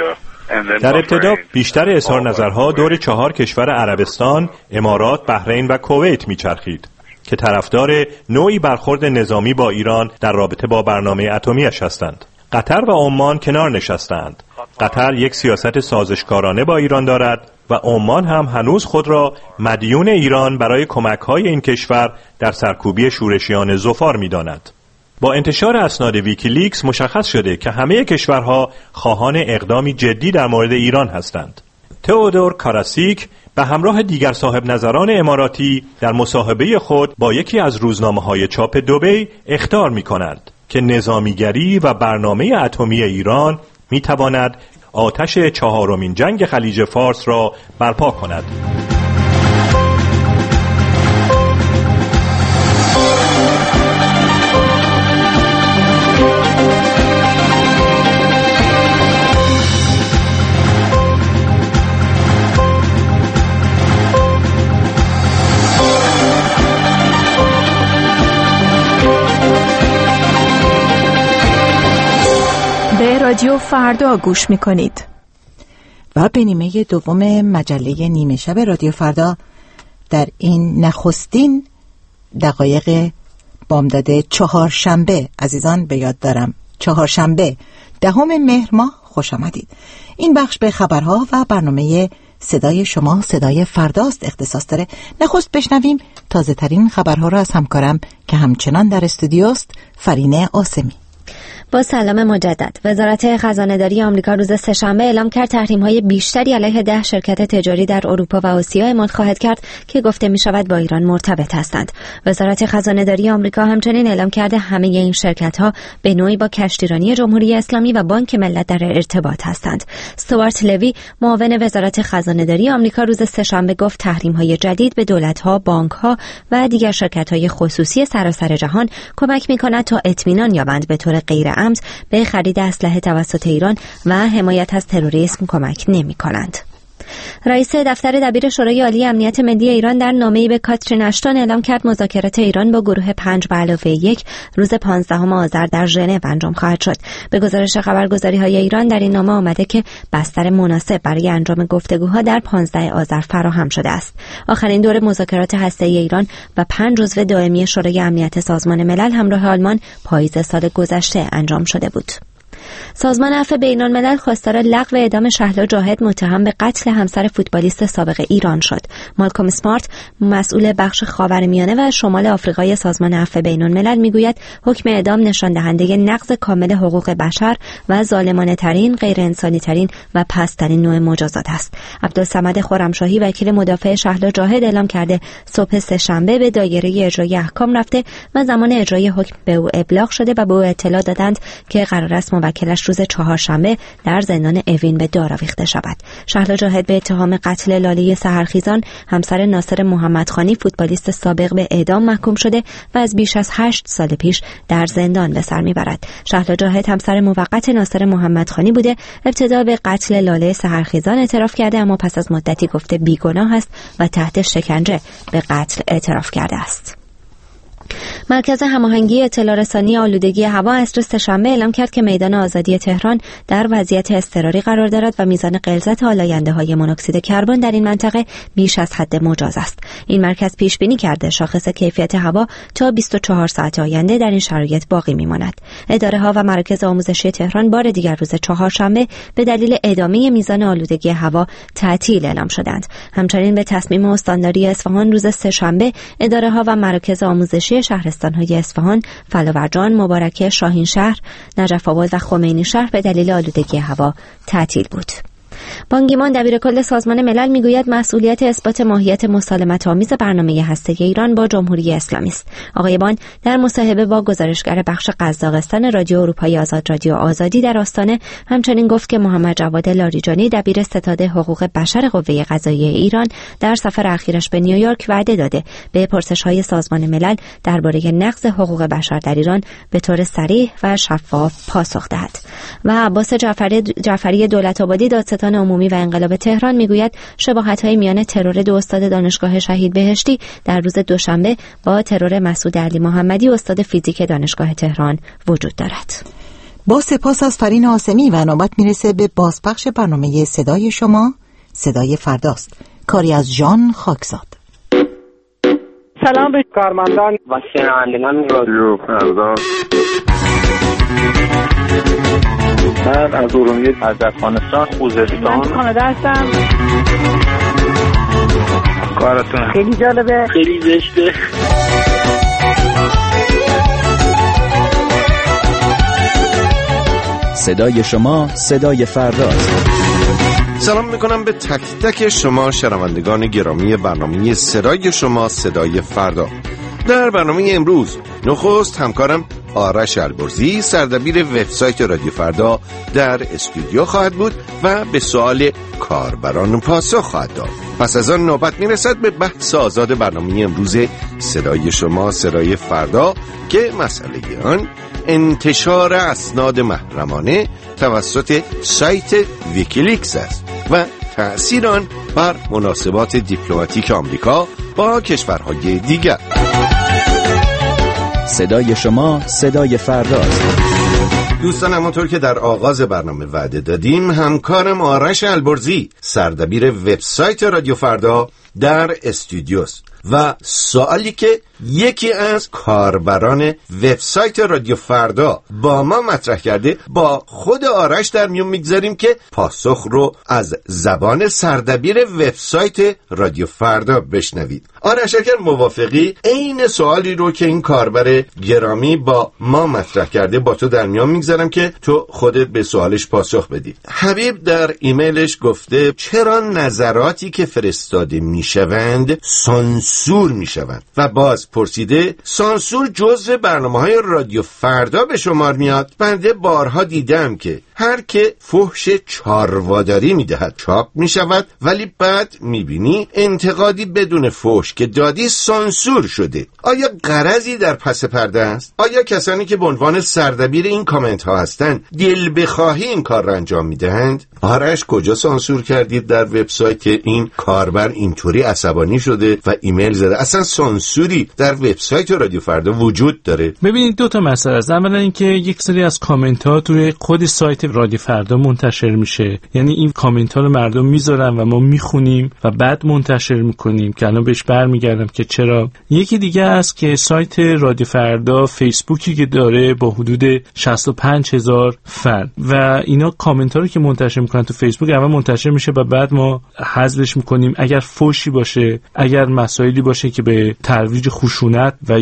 در ابتدا بیشتر اظهار نظرها دور چهار کشور عربستان، امارات، بحرین و کویت میچرخید که طرفدار نوعی برخورد نظامی با ایران در رابطه با برنامه اتمیش هستند. قطر و عمان کنار نشستند. قطر یک سیاست سازشکارانه با ایران دارد و عمان هم هنوز خود را مدیون ایران برای کمک‌های این کشور در سرکوبی شورشیان ظفار می‌داند. با انتشار اسناد ویکیلیکس مشخص شده که همه کشورها خواهان اقدامی جدی در مورد ایران هستند. تئودور کاراسیک به همراه دیگر صاحب نظران اماراتی در مصاحبه خود با یکی از روزنامه‌های چاپ دبی اخطار می‌کند که نظامیگری و برنامه اتمی ایران می‌تواند آتش چهارمین جنگ خلیج فارس را برپا کند. به رادیو فردا گوش میکنید و به نیمه دوم مجله نیمه شب رادیو فردا در این نخستین دقایق بامداد چهارشنبه عزیزان به یاد دارم چهارشنبه دهم مهر ماه خوش آمدید. این بخش به خبرها و برنامه صدای شما صدای فرداست اختصاص داره. نخست بشنویم تازه ترین خبرها را از همکارم که همچنان در استودیوست فرینه آسمی. با سلام مجدد، وزارت خزانه‌داری آمریکا روز سه‌شنبه اعلام کرد تحریم‌های بیشتری علیه ده شرکت تجاری در اروپا و آسیا اعمال خواهد کرد که گفته می‌شود با ایران مرتبط هستند. وزارت خزانه‌داری آمریکا همچنین اعلام کرده همه این شرکت‌ها به نوعی با کشتیرانی جمهوری اسلامی و بانک ملت در ارتباط هستند. استوارت لوی، معاون وزارت خزانه‌داری آمریکا روز سه‌شنبه گفت تحریم‌های جدید به دولت‌ها، بانک‌ها و دیگر شرکت‌های خصوصی سراسر جهان کمک می‌کند تا اطمینان یابند به طور غیر به خرید اسلحه توسط ایران و حمایت از تروریسم کمک نمی کنند. رئیس دفتر دبیر شورای عالی امنیت ملی ایران در نامه‌ای به کاترین اشتون اعلام کرد مذاکرات ایران با گروه پنج به علاوه یک روز پانزدهم آذر در ژنو انجام خواهد شد. به گزارش خبرگزاری‌های ایران در این نامه آمده که بستر مناسب برای انجام گفتگوها در پانزدهم آذر فراهم شده است. آخرین دور مذاکرات هسته‌ای ایران و پنج عضو دائمی شورای امنیت سازمان ملل همراه آلمان پاییز سال گذشته انجام شده بود. سازمان عفو بین‌الملل خواستار لغو اعدام شهلا جاهد متهم به قتل همسر فوتبالیست سابق ایران شد. مالکوم اسمارت، مسئول بخش خاورمیانه و شمال آفریقای سازمان عفو بین‌الملل میگوید حکم اعدام نشان دهنده نقض کامل حقوق بشر و ظالمانه ترین، غیر انسانی ترین و پست‌ترین نوع مجازات است. عبدالصمد خرمشاهی وکیل مدافع شهلا جاهد اعلام کرده صبح سه‌شنبه به دایره اجرایی احکام رفته و زمان اجرای حکم به او ابلاغ شده و به او اطلاع دادند که قرار است موکلش روز چهارشنبه در زندان اوین به دار آویخته شود. شهلا جاهد به اتهام قتل لاله سحرخیزان همسر ناصر محمدخانی فوتبالیست سابق به اعدام محکوم شده و از بیش از هشت سال پیش در زندان به سر میبرد. شهلا جاهد همسر موقت ناصر محمدخانی بوده. ابتدا به قتل لاله سحرخیزان اعتراف کرده اما پس از مدتی گفته بیگناه است و تحت شکنجه به قتل اعتراف کرده است. مرکز هماهنگی اطلاع رسانی آلودگی هوا عصر سه‌شنبه اعلام کرد که میدان آزادی تهران در وضعیت اضطراری قرار دارد و میزان غلظت آلاینده‌های مونوکسید کربن در این منطقه بیش از حد مجاز است. این مرکز پیش بینی کرده شاخص کیفیت هوا تا بیست و چهار ساعت آینده در این شرایط باقی میماند. اداره‌ها و مراکز آموزشی تهران بار دیگر روز چهارشنبه به دلیل ادامه میزان آلودگی هوا تعطیل اعلام شدند. همچنین به تصمیم استانداری اصفهان روز سه‌شنبه اداره‌ها و مراکز آموزشی شهرستان‌های اصفهان، فلاورجان، مبارکه، شاهین شهر، نجف آباد و خمینی شهر به دلیل آلودگی هوا تعطیل بود. بان کی مون دبیرکل سازمان ملل میگوید مسئولیت اثبات ماهیت مسالمت‌آمیز برنامه هسته‌ای ایران با جمهوری اسلامی است. آقای بان در مصاحبه با گزارشگر بخش قزاقستان رادیو اروپای آزاد رادیو آزادی در آستانه همچنین گفت که محمد جواد لاریجانی دبیر ستاد حقوق بشر قوه قضاییه ایران در سفر اخیرش به نیویورک وعده داده به پرسش‌های سازمان ملل درباره نقض حقوق بشر در ایران به طور صریح و شفاف پاسخ دهد. و عباس جعفری جعفری دولت‌آبادی دادستان عمومی و انقلاب تهران میگوید شباهت‌های میان ترور دو استاد دانشگاه شهید بهشتی در روز دوشنبه با ترور مسعود علی محمدی استاد فیزیک دانشگاه تهران وجود دارد. با سپاس از فرین عاصمی و نوبت میرسه به بازپخش برنامه صدای شما صدای فرداست، کاری از ژان خاکزاد. سلام به کارمندان و شنوندگان رادیو فردا. من از ارومیه از افغانستان خوزستان. من کانادا هستم. کارتون خیلی جالبه، خیلی زشته. صدای شما صدای فرداست. سلام میکنم به تک تک شما شنوندگان گرامی برنامه صدای شما صدای فردا. در برنامه امروز نخست همکارم آرش البرزی سردبیر وبسایت رادیو فردا در استودیو خواهد بود و به سوال کاربران پاسخ خواهد داد. پس از آن نوبت میرسد به بحث آزاد برنامه امروز صدای شما صدای فردا که مسئله آن انتشار اسناد محرمانه توسط سایت ویکیلیکس است و تأثیر آن بر مناسبات دیپلماتیک آمریکا با کشورهای دیگر. صدای شما صدای فرداست. دوستان، همونطور که در آغاز برنامه وعده دادیم، همکارم آرش البرزی سردبیر وبسایت رادیو فردا در استودیوست و سوالی که یکی از کاربران وبسایت رادیو فردا با ما مطرح کرده با خود آرش در میون میگذاریم که پاسخ رو از زبان سردبیر وبسایت رادیو فردا بشنوید. آرش اگر موافقی عین سوالی رو که این کاربر گرامی با ما مطرح کرده با تو در میون میگذارم که تو خودت به سوالش پاسخ بدی. حبیب در ایمیلش گفته چرا نظراتی که فرستاده میشوند سانسور میشوند و باز پرسیده سانسور جزء برنامه‌های رادیو فردا به شمار میاد؟ بنده بارها دیدم که هر که فحش چارواداری میدهد چاپ میشود، ولی بعد میبینی انتقادی بدون فحش که دادی سانسور شده. آیا غرضی در پس پرده است؟ آیا کسانی که به عنوان سردبیر این کامنت ها هستند دل بخواهی این کار را انجام میدهند؟ آرش کجا سانسور کردید در وبسایت این کاربر اینطوری عصبانی شده و ایمیل زده؟ اصلا سانسوری در وبسایت رادیو فردا وجود داره؟ ببینید دو تا مسئله است. اولا اینکه یک سری از کامنت ها توی خود سایت رادیو فردا منتشر میشه، یعنی این کامنت ها رو مردم میذارن و ما میخونیم و بعد منتشر میکنیم که الان بهش برمیگردم که چرا. یکی دیگه است که سایت رادیو فردا فیسبوکی که داره با حدود شصت و پنج هزار فرد و اینا کامنت ها رو که منتشر میکنن تو فیسبوک اول منتشر میشه و بعد ما حذفش میکنیم. اگر فوشی باشه، اگر مسائلی باشه که به ترویج خشونت و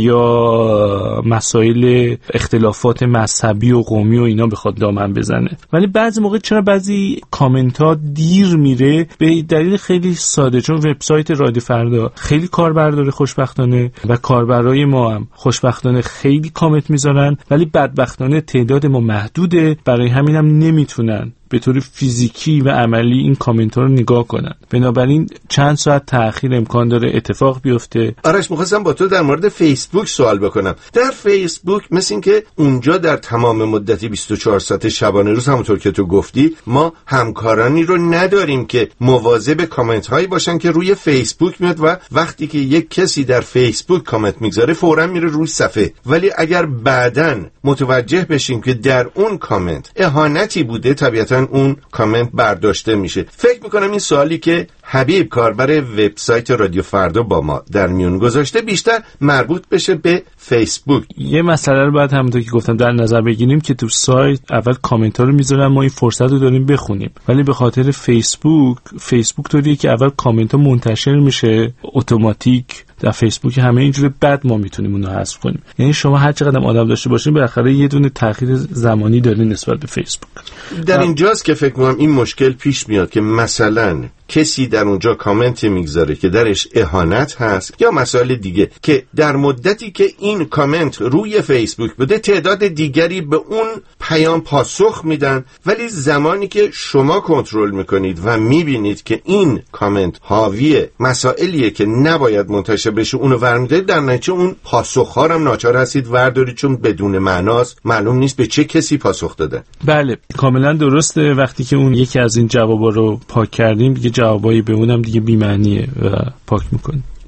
یا مسائل اختلافات مذهبی و قومی و اینا بخواد دامن بزنه. ولی بعضی موقع چرا بعضی کامنت ها دیر میره؟ به دلیل خیلی ساده، چون وبسایت رادیو فردا خیلی کاربر داره خوشبختانه و کاربرای ما هم خوشبختانه خیلی کامنت میذارن، ولی بدبختانه تعداد ما محدوده، برای همین هم نمیتونن به طور فیزیکی و عملی این کامنت ها رو نگاه کنن. بنابراین چند ساعت تأخیر امکان داره اتفاق بیفته. آرش می‌خواستم با تو در مورد فیسبوک سوال بکنم. در فیسبوک مثل این که اونجا در تمام مدت بیست و چهار ساعت شبانه روز همونطور که تو گفتی ما همکارانی رو نداریم که مواظب کامنت هایی باشن که روی فیسبوک میاد و وقتی که یک کسی در فیسبوک کامنت میگذاره فوراً میره روی صفحه. ولی اگر بعداً متوجه بشیم که در اون کامنت اهانتی بوده، طبیعتاً اون کامنت برداشته میشه. فکر میکنم این سوالی که حبیب کاربر وبسایت رادیو فردا با ما در میون گذاشته بیشتر مربوط بشه به فیسبوک. یه مسئله رو باید همونطور که گفتم در نظر بگیریم که تو سایت اول کامنت ها رو میذارن، ما این فرصت رو داریم بخونیم، ولی به خاطر فیسبوک فیسبوک طوریه که اول کامنت ها منتشر میشه اتوماتیک در فیسبوک، همه اینجوری بعد ما میتونیم اونو حذف کنیم. یعنی شما هر چقدر آدم داشته باشین بالاخره یه دونه تأخیر زمانی داره نسبت به فیسبوک. در اینجاست که فکر می‌کنم این مشکل پیش میاد که مثلا کسی در اونجا کامنت میگذاره که درش اهانت هست یا مسائل دیگه که در مدتی که این کامنت روی فیسبوک بوده تعداد دیگری به اون پیام پاسخ میدن، ولی زمانی که شما کنترل میکنید و میبینید که این کامنت حاوی مسائلیه که نباید منتشر بشه اونو ورمیدید، در نتیجه اون پاسخ‌ها هم ناچار هستید وردارید چون بدون معناست، معلوم نیست به چه کسی پاسخ داده. بله کاملا درسته. وقتی که اون یکی از این جوابا رو پاک کردیم دیگه جوابایی به اونم دیگه بی‌معنیه و پاک میکنیم.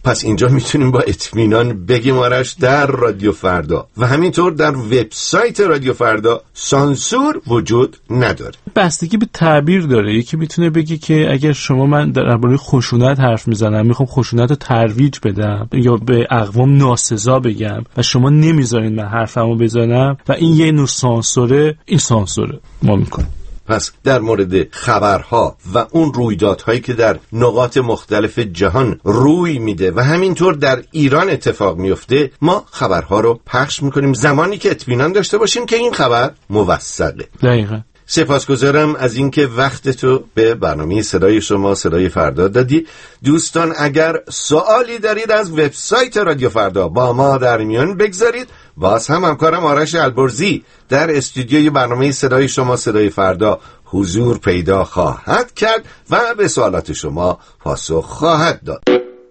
پس اینجا میتونیم با اطمینان بگیم آرش در رادیو فردا و همینطور در وبسایت رادیو فردا سانسور وجود نداره. بستگی به تعبیر داره. یکی میتونه بگه که اگر شما من درباره خشونت حرف میزنم، میخوام خشونت رو ترویج بدم یا به اقوام ناسزا بگم و شما نمیذارین من حرفمو بزنم و این یه نوع سانسوره، این سانسوره ما میکنیم. پس در مورد خبرها و اون رویدادهایی که در نقاط مختلف جهان روی میده و همینطور در ایران اتفاق میفته، ما خبرها رو پخش میکنیم زمانی که اطمینان داشته باشیم که این خبر موثقه. دقیقاً. سپاسگزارم از اینکه وقتتو به برنامه صدای شما صدای فردا دادی. دوستان اگر سوالی دارید از وبسایت رادیو فردا با ما در میان بگذارید. باز هم همکارم آرش البرزی در استودیوی برنامه صدای شما صدای فردا حضور پیدا خواهد کرد و به سوالات شما پاسخ خواهد داد.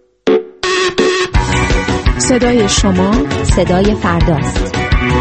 صدای شما صدای فرداست.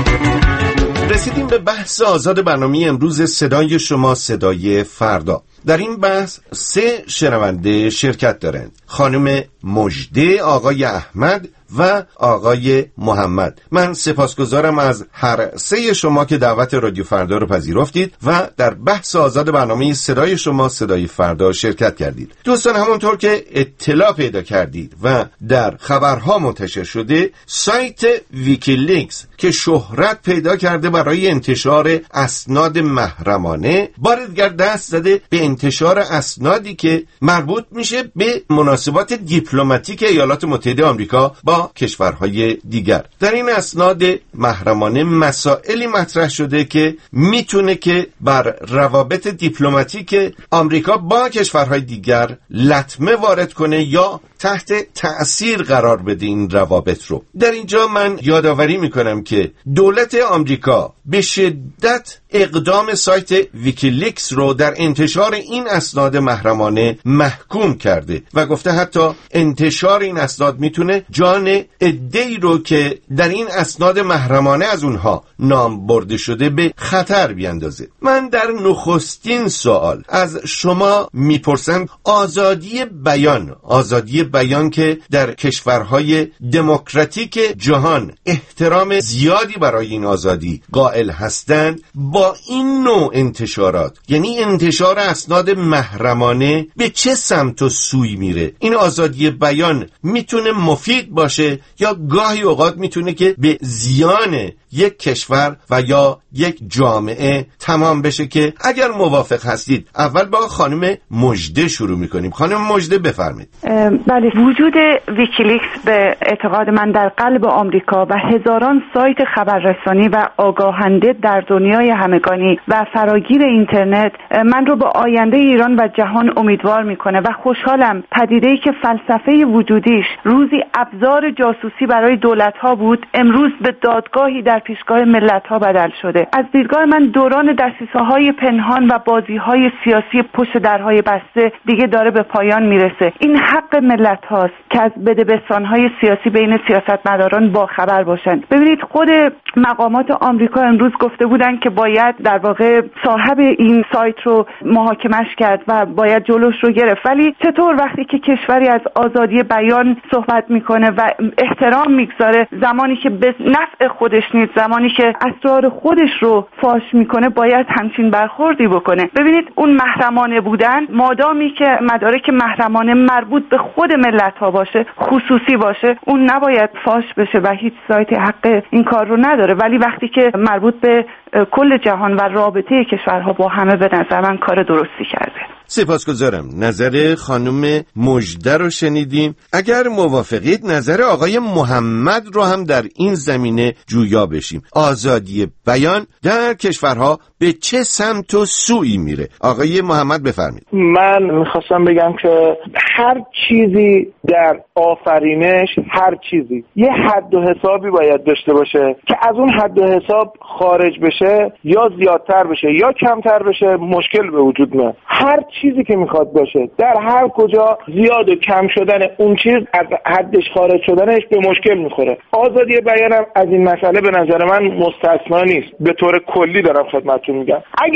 رسیدیم به بحث آزاد برنامه امروز صدای شما صدای فردا. در این بحث سه شنونده شرکت دارند: خانم مژده، آقای احمد و آقای محمد. من سپاسگزارم از هر سه شما که دعوت رادیو فردا رو پذیرفتید و در بحث آزاد برنامه صدای شما صدای فردا شرکت کردید. دوستان، همونطور که اطلاع پیدا کردید و در خبرها منتشر شده، سایت ویکیلیکس که شهرت پیدا کرده برای انتشار اسناد محرمانه، بار دیگر دست زده به انتشار اسنادی که مربوط میشه به مناسبات دیپلماتیک ایالات متحده آمریکا با کشورهای دیگر. در این اسناد محرمانه مسائلی مطرح شده که میتونه که بر روابط دیپلماتیک آمریکا با کشورهای دیگر لطمه وارد کنه یا تحت تأثیر قرار بده این روابط رو. در اینجا من یادآوری میکنم که دولت آمریکا به شدت اقدام سایت ویکیلیکس رو در انتشار این اسناد محرمانه محکوم کرده و گفته حتی انتشار این اسناد میتونه جان عده‌ای رو که در این اسناد محرمانه از اونها نام برده شده به خطر بیندازه. من در نخستین سوال از شما میپرسم، آزادی بیان، آزادی بیان که در کشورهای دموکراتیک جهان احترام زیادی برای این آزادی قائل هستند، با این نوع انتشارات، یعنی انتشار اسناد محرمانه، به چه سمت و سوی میره؟ این آزادی بیان میتونه مفید باشه یا گاهی اوقات میتونه که به زیان یک کشور و یا یک جامعه تمام بشه؟ که اگر موافق هستید اول با خانم مژده شروع میکنیم. خانم مژده بفرمایید. بله، وجود ویکیلیکس به اعتقاد من در قلب آمریکا و هزاران سایت خبررسانی و آگاهنده در دنیای همگانی و فراگیر اینترنت من رو به آینده ایران و جهان امیدوار میکنه و خوشحالم پدیده‌ای که فلسفه وجودیش روزی ابزار جاسوسی برای دولت‌ها بود، امروز به دادگاهی در پیشگاه ملت‌ها بدل شده. از دیدگاه من دوران دسیسه‌های پنهان و بازی‌های سیاسی پشت درهای بسته دیگه داره به پایان میرسه. این حق ملت هاست که از بدبستان‌های سیاسی بین سیاستمداران با خبر باشند. ببینید، خود مقامات آمریکا امروز گفته بودن که باید در واقع صاحب این سایت رو محاکمش کرد و باید جلوش رو گرفت، ولی چطور وقتی که کشوری از آزادی بیان صحبت میکنه و احترام میگذاره، زمانی که به نفع خودش نیست، زمانی که اسرار خودش رو فاش میکنه، باید همچین برخوردی بکنه؟ ببینید، اون محرمانه بودن، مادامی که مدارک محرمانه مربوط به خود ملت ها باشه، خصوصی باشه، اون نباید فاش بشه و هیچ سایت حق این کار رو نداره. ولی وقتی که مربوط به کل جهان و رابطه کشورها با همه، به نظر من کار درستی کرده. سپاسگزارم. نظر خانم مژده رو شنیدیم. اگر موافقید نظر آقای محمد رو هم در این زمینه جویا بشیم. آزادی بیان در کشورها به چه سمت و سوی میره؟ آقای محمد بفرمایید. من میخواستم بگم که هر چیزی در آفرینش، هر چیزی یه حد و حسابی باید داشته باشه که از اون حد و حساب خارج بشه یا زیادتر بشه یا کمتر بشه، مشکل به وجود میاد. هر چیزی که میخواد باشه، در هر کجا زیاد و کم شدن اون چیز از حدش خارج شدنش به مشکل میخوره. آزادی بیان هم از این مسئله به نظر من مستثنا نیست. به طور کلی دارم خدمتتون میگم، اگر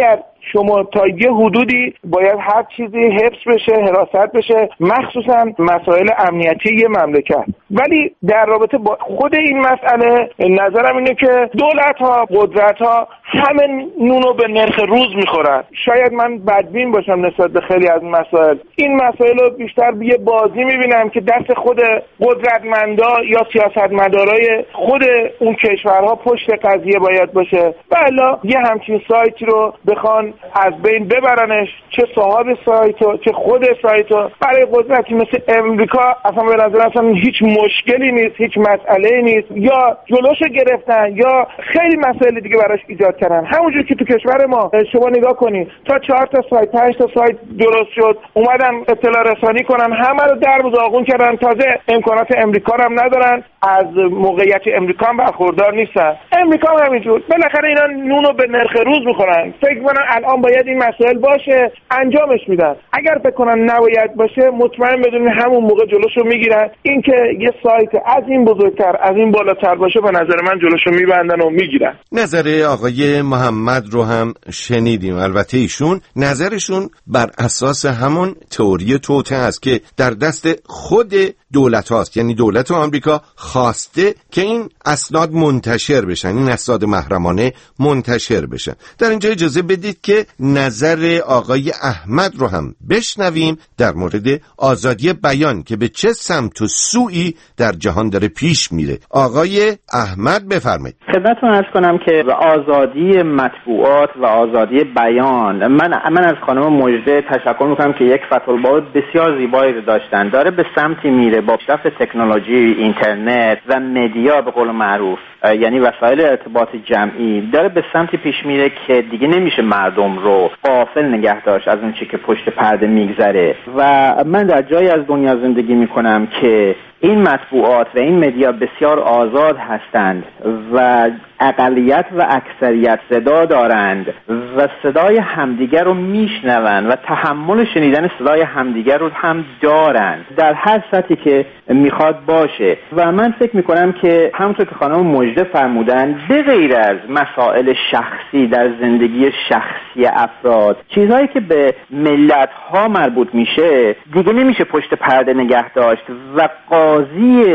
شما تا یه حدودی باید هر چیزی حفظ بشه، حراست بشه، مخصوصا مسائل امنیتی یه مملکت. ولی در رابطه با خود این مسئله نظرم اینه که دولت ها، قدرت ها همه نونو به نرخ روز میخورن. شاید من بدبین باشم نسبت به خیلی از مسائل. این مسائل رو بیشتر یه بازی میبینم که دست خود قدرتمندا یا سیاستمدارای خود اون کشورها پشت قضیه باید باشه. والا یه همچین سایتی رو بخوان از بین ببرنش، چه صاحب سایتو چه خود سایتو، برای قدرتی مثل امریکا اصلا به نظر اصلا هیچ مشکلی نیست، هیچ مسئله نیست. یا جلوشو گرفتن یا خیلی مسائل دیگه براش ایجاد کردن. همونجور که تو کشور ما شما نگاه کنید تا چهار تا سایت پنج تا سایت درست شد، اومدن اطلاع رسانی کنن، همه رو در و داغون کردن. تازه امکانات امریکا هم ندارن، از موقعیت امریکا هم برخوردار نیستن. امریکا هم همینجور. بالاخره اینا نونو به نرخ روز میخورن. فکر کنن الان باید این مسائل باشه، انجامش میدن. اگر فکر کنن نباید باشه، مطمئن بدونید همون موقع جلوشو میگیرن. اینکه یه سایت از این بزرگتر از این بالاتر باشه، به نظر من جلوشو میبندن و میگیرن. نظر آقای محمد رو هم شنیدیم. البته ایشون نظرشون بر اساس همون تئوری توطئه است که در دست خود دولت هاست، یعنی دولت آمریکا خواسته که این اسناد منتشر بشن، این اسناد محرمانه منتشر بشن. در اینجا اجازه بدید که نظر آقای احمد رو هم بشنویم در مورد آزادی بیان که به چه سمت و سویی در جهان داره پیش میره. آقای احمد بفرمایید. خدمتتون عرض کنم که آزادی مطبوعات و آزادی بیان، من من از خانم مژده تشکر میکنم که یک فتح الباب بسیار زیبایی رو داشتن. داره به سمتی میره با پیشرفت تکنولوژی، اینترنت و مدیا به قول معروف، یعنی وسایل ارتباط جمعی، داره به سمتی پیش میره که دیگه نمیشه مردم رو غافل نگه داشت از اون چی که پشت پرده میگذره. و من در جایی از دنیا زندگی میکنم که این مطبوعات و این مدیا بسیار آزاد هستند و اقلیت و اکثریت صدا دارند و صدای همدیگر رو میشنوند و تحمل شنیدن صدای همدیگر رو هم دارند در هر سطحی که میخواد باشه. و من فکر میکنم که همونطور که خانم مژده فرمودن، به غیر از مسائل شخصی در زندگی شخصی افراد، چیزهایی که به ملت ها مربوط میشه دیگه نمیشه پشت پرده نگه داشت و قاضی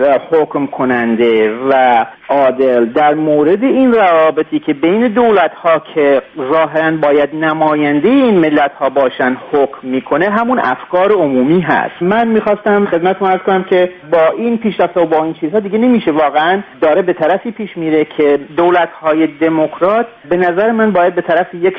حکم کننده و عادل در مورد این روابطی که بین دولت ها که ظاهرا باید نماینده این ملت ها باشن حکم میکنه، همون افکار عمومی هست. من میخواستم خدمتتون عرض کنم که با این پیشرفت و با این چیزها دیگه نمیشه، واقعا داره به طرفی پیش میره که دولت های دموکرات به نظر من باید به طرف یک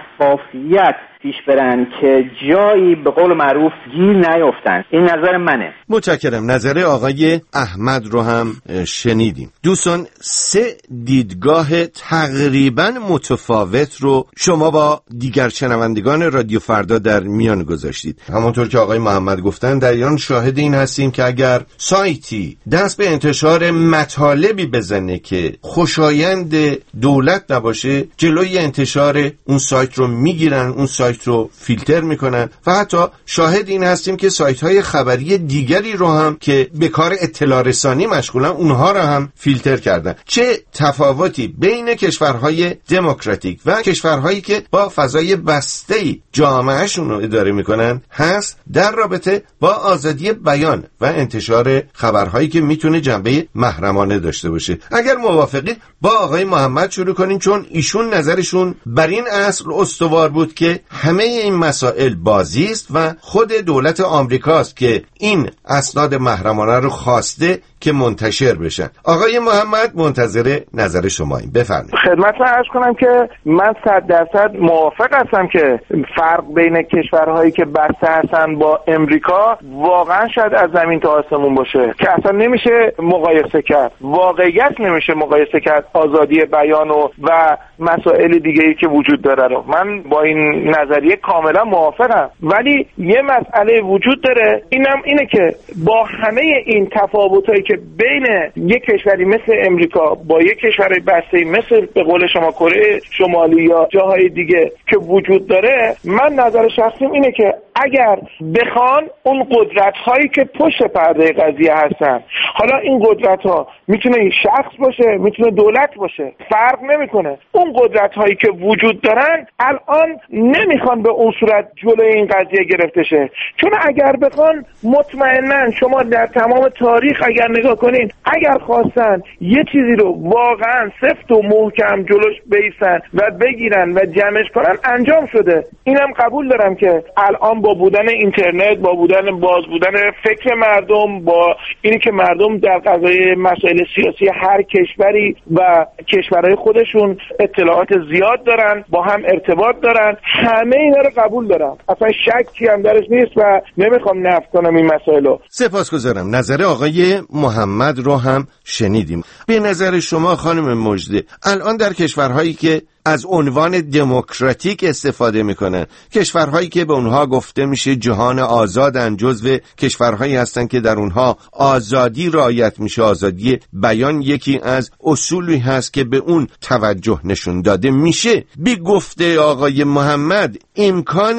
شفافیت پیش برن که جایی به قول معروف گیر نیفتن. این نظر منه. متشکرم. نظر آقای احمد رو هم شنیدیم. دوستان، سه دیدگاه تقریبا متفاوت رو شما با دیگر شنوندگان رادیو فردا در میان گذاشتید. همونطور که آقای محمد گفتن، در ایران شاهد این هستیم که اگر سایتی دست به انتشار مطالبی بزنه که خوشایند دولت نباشه، جلوی انتشار اون سایت رو میگیرن، اون سایت رو فیلتر میکنن و حتی شاهد این هستیم که سایت های خبری دیگری رو هم که به کار اطلاع رسانی مشغولن، اونها رو هم فیلتر کردن. چه تفاوتی بین کشورهای دموکراتیک و کشورهایی که با فضای بسته‌ای جامعهشون رو اداره میکنن هست در رابطه با آزادی بیان و انتشار خبرهایی که میتونه جنبه محرمانه داشته باشه. اگر موافقید با آقای محمد شروع کنیم، چون ایشون نظرشون بر این اصل استوار بود که همه این مسائل بازی است و خود دولت آمریکاست که این اسناد محرمانه رو خواسته که منتشر بشن. آقای محمد منتظر نظر شماییم. بفرمایید. خدمتتون عرض کنم که من صد درصد موافق هستم که فرق بین کشورهایی که بسته هستن با امریکا واقعا شاید از زمین تا آسمون باشه که اصلا نمیشه مقایسه کرد. واقعیت نمیشه مقایسه کرد آزادی بیان و و مسائل دیگه‌ای که وجود داره رو. من با این نظریه کاملا موافقم، ولی یه مسئله وجود داره، اینم اینه که با همه این تفاوتایی که بین یک کشوری مثل امریکا با یک کشور بسته مثل به قول شما کره شمالی یا جاهای دیگه که وجود داره، من نظر شخصیم اینه که اگر بخوان اون قدرت هایی که پشت پرده قضیه هستن، حالا این قدرت ها میتونه شخص باشه، میتونه دولت باشه، فرق نمیکنه، اون قدرت هایی که وجود دارن الان نمیخوان به اون صورت جلوی این قضیه گرفته شه. چون اگر بخوان مطمئنن شما در تمام تاریخ اگر نگاه کنین، اگر خواستن یه چیزی رو واقعا سفت و محکم جلوش بیسن و بگیرن و جمعش کنن انجام شده. اینم قبول دارم که الان با بودن اینترنت، با بودن باز بودن فکر مردم، با اینی که مردم در قضای مسائل سیاسی هر کشوری و کشورهای خودشون اطلاعات زیاد دارن، با هم ارتباط دارن، همه اینا رو قبول دارم، اصلا شکی هم درش نیست و نمیخوام نفی کنم این مسائلو. سپاسگزارم. نظر آقای محمد رو هم شنیدیم. به نظر شما خانم مژده، الان در کشورهایی که از عنوان دموکراتیک استفاده میکنن، کشورهایی که به اونها گفته میشه جهان آزادن، جزو کشورهایی هستن که در اونها آزادی رعایت میشه، آزادی بیان یکی از اصولی هست که به اون توجه نشون داده میشه، بی گفته آقای محمد امکان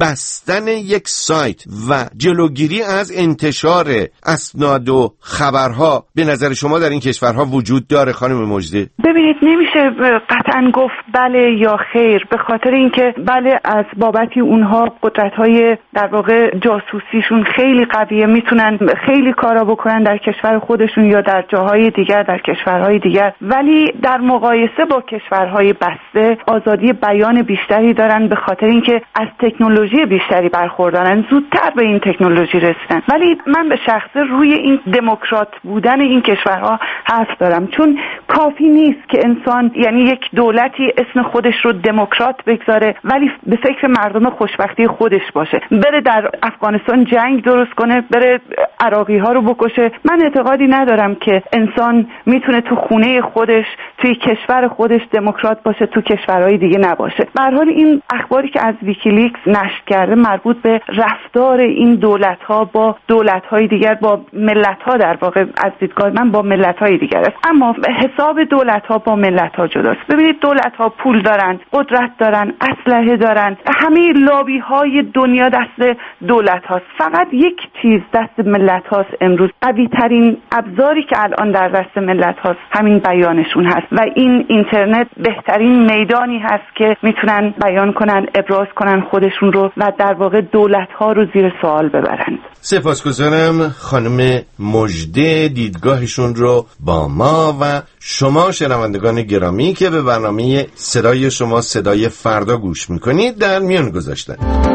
بستن یک سایت و جلوگیری از انتشار اسناد و خبرها به نظر شما در این کشورها وجود داره خانم مژده؟ ببینید نمیشه قطعا گفت بله یا خیر، به خاطر اینکه بله از بابتی اونها قدرت‌های در واقع جاسوسیشون خیلی قویه، میتونن خیلی کارا بکنن در کشور خودشون یا در جاهای دیگر، در کشورهای دیگر، ولی در مقایسه با کشورهای بسته آزادی بیان بیشتری دارن، به خاطر اینکه از تکنولوژی بیشتری برخوردارن، زودتر به این تکنولوژی رسیدن. ولی من به شخصه روی این دموکرات بودن این کشورها حرف دارم، چون کافی نیست که انسان، یعنی یک دولتی اسم خودش رو دموکرات بگذاره ولی به فکر مردم خوشبختی خودش باشه، بره در افغانستان جنگ درست کنه، بره عراقی ها رو بکشه. من اعتقادی ندارم که انسان میتونه تو خونه خودش، توی کشور خودش دموکرات باشه، تو کشورهای دیگه نباشه. به هر حال این اخباری که از ویکیلیکس نشر کرده مربوط به رفتار این دولت ها با دولت های دیگر، با ملت ها، در واقع از دیدگاه من با ملت های دیگر است. اما حساب دولت ها با ملت ها جداست. ببینید دولت ها پول دارن، قدرت دارن، اسلحه دارن، همه لابی های دنیا دست دولت هاست. فقط یک چیز دست ملت هاست امروز. قوی ترین ابزاری که الان در دست ملت هاست همین بیانشون هست و این اینترنت بهترین میدانی هست که میتونن بیان کنن، ابراز کنن خودشون رو و در واقع دولت ها رو زیر سوال ببرند. سپاسگزارم خانم مژده دیدگاهشون رو با ما و شما شنوندگان گرامی که به برنامه صدای شما صدای فردا گوش میکنید در میان گذاشتن.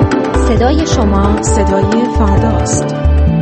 صدای شما صدای فرداست.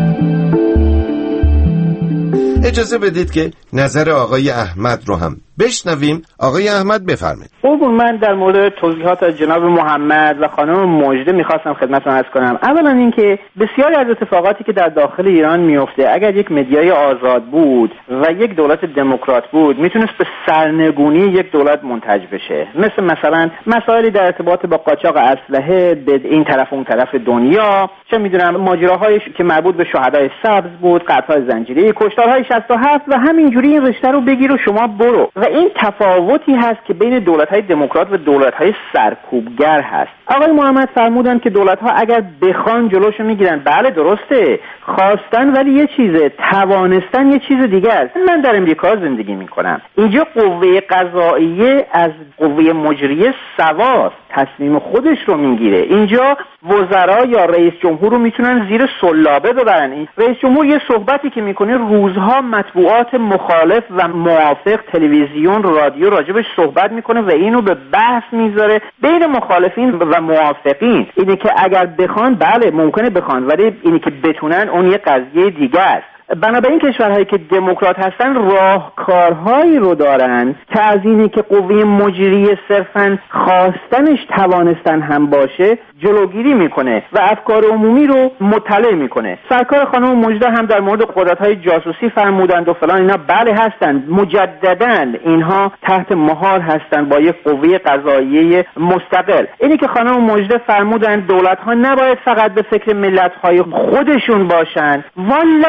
اجازه بدید که نظر آقای احمد رو هم بشنویم. آقای احمد بفرمایید. قربون، من در مورد توضیحات از جناب محمد و خانم مژده میخواستم خدمتتون عرض کنم. اولا اینکه بسیاری از اتفاقاتی که در داخل ایران میفته اگر یک مدیای آزاد بود و یک دولت دموکرات بود میتونست به سرنگونی یک دولت منتج بشه، مثل مثلا مسائلی در ارتباط با قاچاق اسلحه به این طرف اون طرف دنیا، چه میدونم ماجراهایی که مربوط به شهدای سبز بود، قتل‌های زنجیره‌ای، کشتارهای شصت و هفت و همینجوری این رشته رو بگیر و شما برو. و این تفاوتی هست که بین دولت‌های دموکرات و دولت‌های سرکوبگر هست. آقای محمد فرمودن که دولت‌ها اگر بخوان جلوشو میگیرن. بله درسته، خواستن ولی یه چیزه، توانستن یه چیز دیگه است. من در امریکا زندگی میکنم. اینجا قوه قضاییه از قوه مجریه سواست، تصمیم خودش رو میگیره. اینجا وزرا یا رئیس جمهور رو میتونن زیر سلابه ببرن. این رئیس جمهور یه صحبتی که میکنه روزها مطبوعات مخالف و موافق، تلویزیون، رادیو راجبش صحبت میکنه و اینو به بحث میذاره بین مخالفین و موافقین. اینه که اگر بخوان، بله ممکنه بخوان، ولی اینه که بتونن اون یه قضیه دیگه است. بنابراین کشورهایی که دموکرات هستن راهکارهایی رو دارن که از اینه که قوه مجریه صرفاً خواستنش توانستن هم باشه جلوگیری میکنه و افکار عمومی رو مطلع میکنه. سرکار خانم مژده هم در مورد قدرت‌های جاسوسی فرمودند و فلان، اینا بله هستند، مجدداً اینها تحت مهار هستند با یک قوه قضاییه مستقل. اینی که خانم مژده فرمودند دولت‌ها نباید فقط به فکر ملت‌های خودشون باشن، والا من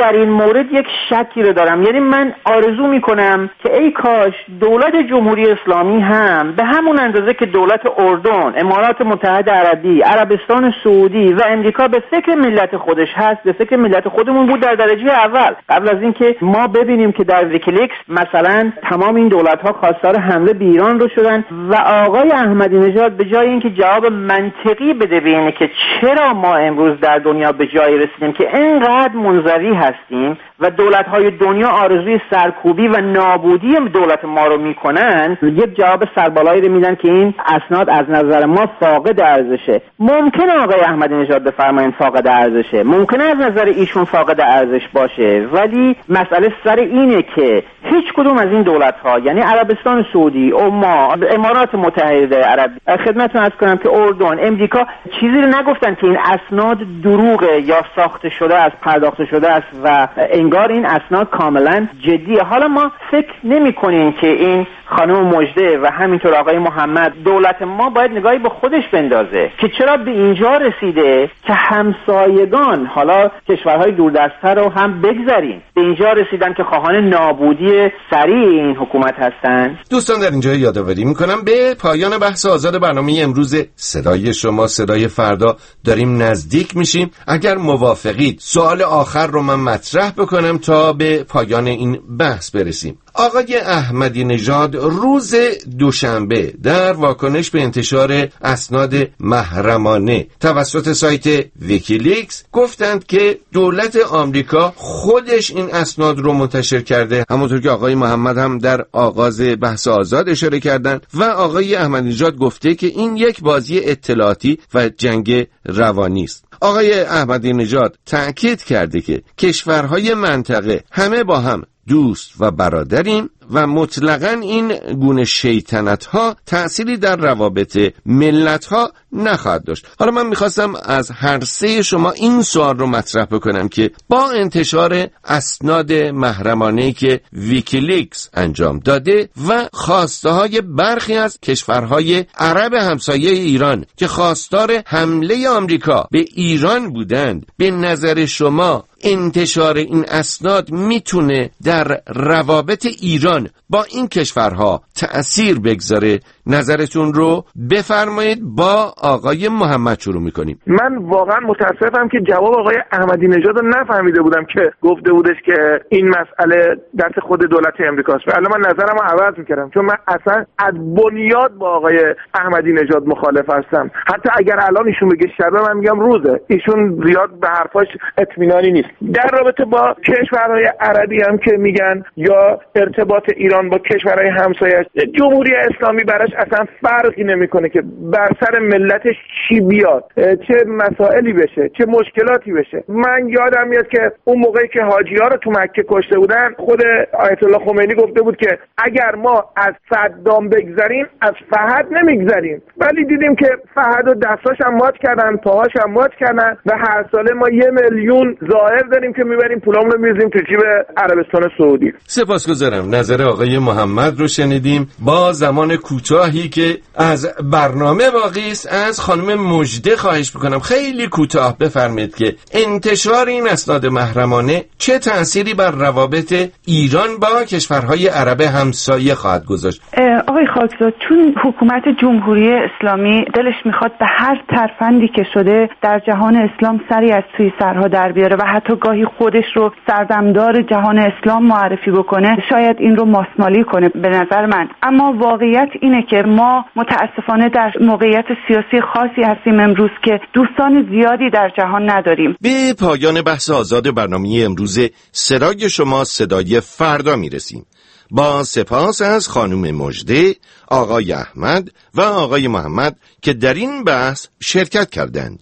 در این مورد یک شکی رو دارم. یعنی من آرزو میکنم که ای کاش دولت جمهوری اسلامی هم به همون اندازه که دولت اردن، امارات متحده عربی، عربستان سعودی و امریکا به فکر ملت خودش هست، به فکر ملت خودمون بود در درجه اول، قبل از اینکه ما ببینیم که در ویکیلیکس مثلا تمام این دولت‌ها خواستار حمله به ایران رو شدن و آقای احمدی نژاد به جای اینکه جواب منطقی بده به اینه که چرا ما امروز در دنیا به جایی رسیدیم که اینقدر منزوی هستیم و دولت‌های دنیا آرزوی سرکوبی و نابودی دولت ما رو میکنن، یک جواب سربالایی رو میدن که این اسناد از نظر ما فاقد ارزشه. ممکنه آقای احمدی نژاد بفرمایید فاقد ارزشه، ممکنه از نظر ایشون فاقد ارزش باشه، ولی مسئله سر اینه که هیچ کدوم از این دولت‌ها، یعنی عربستان سعودی، عمان، امارات متحده عربی، خدمتتون عرض کنم که اردن، امریکا چیزی رو نگفتن که این اسناد دروغه یا ساخته شده است، پرداخته شده است و انگار این اسناد کاملا جدیه. حالا ما فکر نمی‌کنیم که این خانم مژده و همینطور آقای محمد، دولت ما باید نگاهی به خودش بندازه که چرا به اینجا رسیده که همسایگان، حالا کشورهای دوردست‌تر رو هم بگذاریم، به اینجا رسیدن که خواهان نابودی سریع این حکومت هستن. دوستان در اینجا یادآوری میکنم به پایان بحث آزاد برنامه امروز صدای شما صدای فردا داریم نزدیک میشیم. اگر موافقید سوال آخر رو من مطرح بکنم تا به پایان این بحث برسیم. آقای احمدی نژاد روز دوشنبه در واکنش به انتشار اسناد محرمانه توسط سایت ویکیلیکس گفتند که دولت آمریکا خودش این اسناد رو منتشر کرده، همونطور که آقای محمد هم در آغاز بحث آزاد اشاره کردند، و آقای احمدی نژاد گفته که این یک بازی اطلاعاتی و جنگ روانی است. آقای احمدی نژاد تأکید کرده که کشورهای منطقه همه با هم دوست و برادریم و مطلقاً این گونه شیطنت ها تأثیری در روابط ملت ها نخواهد داشت. حالا من میخواستم از هر سه شما این سوال رو مطرح بکنم که با انتشار اسناد محرمانه‌ای که ویکیلیکس انجام داده و خواسته های برخی از کشورهای عرب همسایه ایران که خواستار حمله آمریکا به ایران بودند، به نظر شما انتشار این اسناد میتونه در روابط ایران با این کشورها تأثیر بگذاره؟ نظرتون رو بفرمایید. با آقای محمد شروع میکنیم. من واقعا متاسفم که جواب آقای احمدی نژاد رو نفهمیده بودم که گفته بودش که این مسئله دست خود دولت امریکاست. الان من نظرم رو عوض میکردم، چون من اصلا از بنیاد با آقای احمدی نژاد مخالف هستم. حتی اگر الان ایشون بگه شبه، من میگم روزه. ایشون زیاد به حرفاش اطمینانی نیست. در رابطه با کشورهای عربی هم که میگن یا ارتباط ایران با کشورهای همسایه، جمهوری اسلامی براش اصلا فرقی نمیکنه که بر سر ملتش چی بیاد، چه مسائلی بشه، چه مشکلاتی بشه. من یادم میاد که اون موقعی که حاجی‌ها رو تو مکه کشته بودن، خود آیت الله خمینی گفته بود که اگر ما از صدام بگذریم از فهد نمیگذریم، ولی دیدیم که فهد و دستاش هم مات کردن، پاهاش هم مات کردن و هر ساله ما یه میلیون زائر داریم که میبریم پولامون رو میریزیم تو جیب عربستان سعودی. سپاسگزارم. نظر آقای محمد رو شنیدیم. با زمان کوتاهی که از برنامه باقی است، از خانم مژده خواهش میکنم خیلی کوتاه بفرمایید که انتشار این اسناد محرمانه چه تأثیری بر روابط ایران با کشورهای عرب همسایه خواهد گذاشت. آقای خاکزاد، چون حکومت جمهوری اسلامی دلش میخواد به هر ترفندی که شده در جهان اسلام سری از توی سرها در بیاره و حتی گاهی خودش رو سردمدار جهان اسلام معرفی بکنه، شاید این رو ماسمالی کنه به نظر من. اما واقعیت اینه که ما متاسفانه در موقعیت سیاسی خاصی هستیم امروز که دوستان زیادی در جهان نداریم. به پایان بحث آزاد برنامه امروز صدای شما صدای فردا میرسیم. با سپاس از خانم مژده، آقای احمد و آقای محمد که در این بحث شرکت کردند.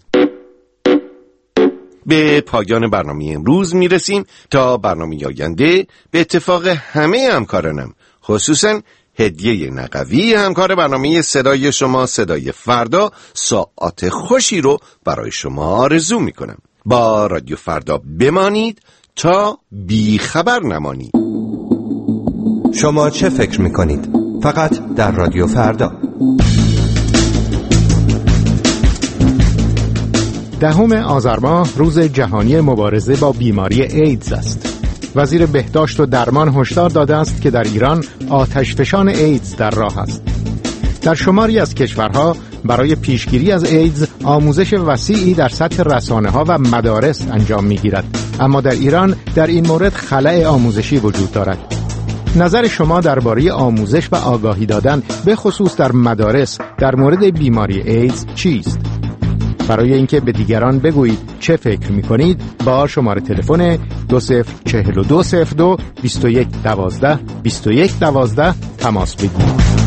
به پایان برنامه امروز میرسیم. تا برنامه آینده به اتفاق همه همکارانم، خصوصاً هدیه نقوی همکار برنامه صدای شما صدای فردا، ساعت خوشی رو برای شما آرزو میکنم. با رادیو فردا بمانید تا بی خبر نمانید. شما چه فکر میکنید؟ فقط در رادیو فردا. دهم آذر ماه روز جهانی مبارزه با بیماری ایدز است. وزیر بهداشت و درمان هشدار داده است که در ایران آتشفشان ایدز در راه است. در شماری از کشورها برای پیشگیری از ایدز آموزش وسیعی در سطح رسانه‌ها و مدارس انجام می‌گیرد، اما در ایران در این مورد خلأ آموزشی وجود دارد. نظر شما درباره آموزش و آگاهی دادن به خصوص در مدارس در مورد بیماری ایدز چیست؟ برای اینکه به دیگران بگویید چه فکر می‌کنید با شماره تلفن دو صفر چهل و دو صفر دو بیست و یک دوازده بیست و یک دوازده تماس بگیرید.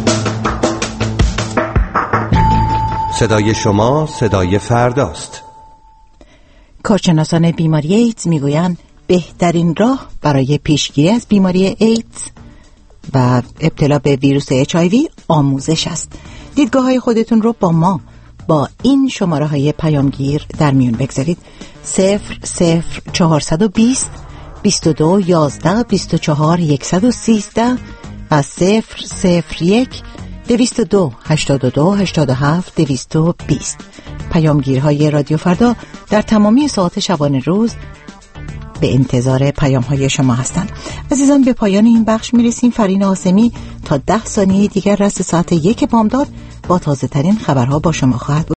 صدای شما صدای فرداست. کارشناسان بیماری ایدز میگویند بهترین راه برای پیشگیری از بیماری ایدز و ابتلا به ویروس اچ آی وی آموزش است. دیدگاه های خودتون رو با ما با این شماره های پیامگیر در میون بگذارید: صفر صفر چهارصد و بیست بیست و دو یازده بیست و چهار صد و سیزده و صفر صفر یک دویست و دو هشتاد و دو هشتاد و هفت دویست و بیست. پیامگیرهای رادیو فردا در تمامی ساعات شبانه روز به انتظار پیام های شما هستند. عزیزان، به پایان این بخش میرسیم. فرین آسمی تا ده ثانیه دیگر رس ساعت یک بامداد با تازه ترین خبرها با شما خواهد بود.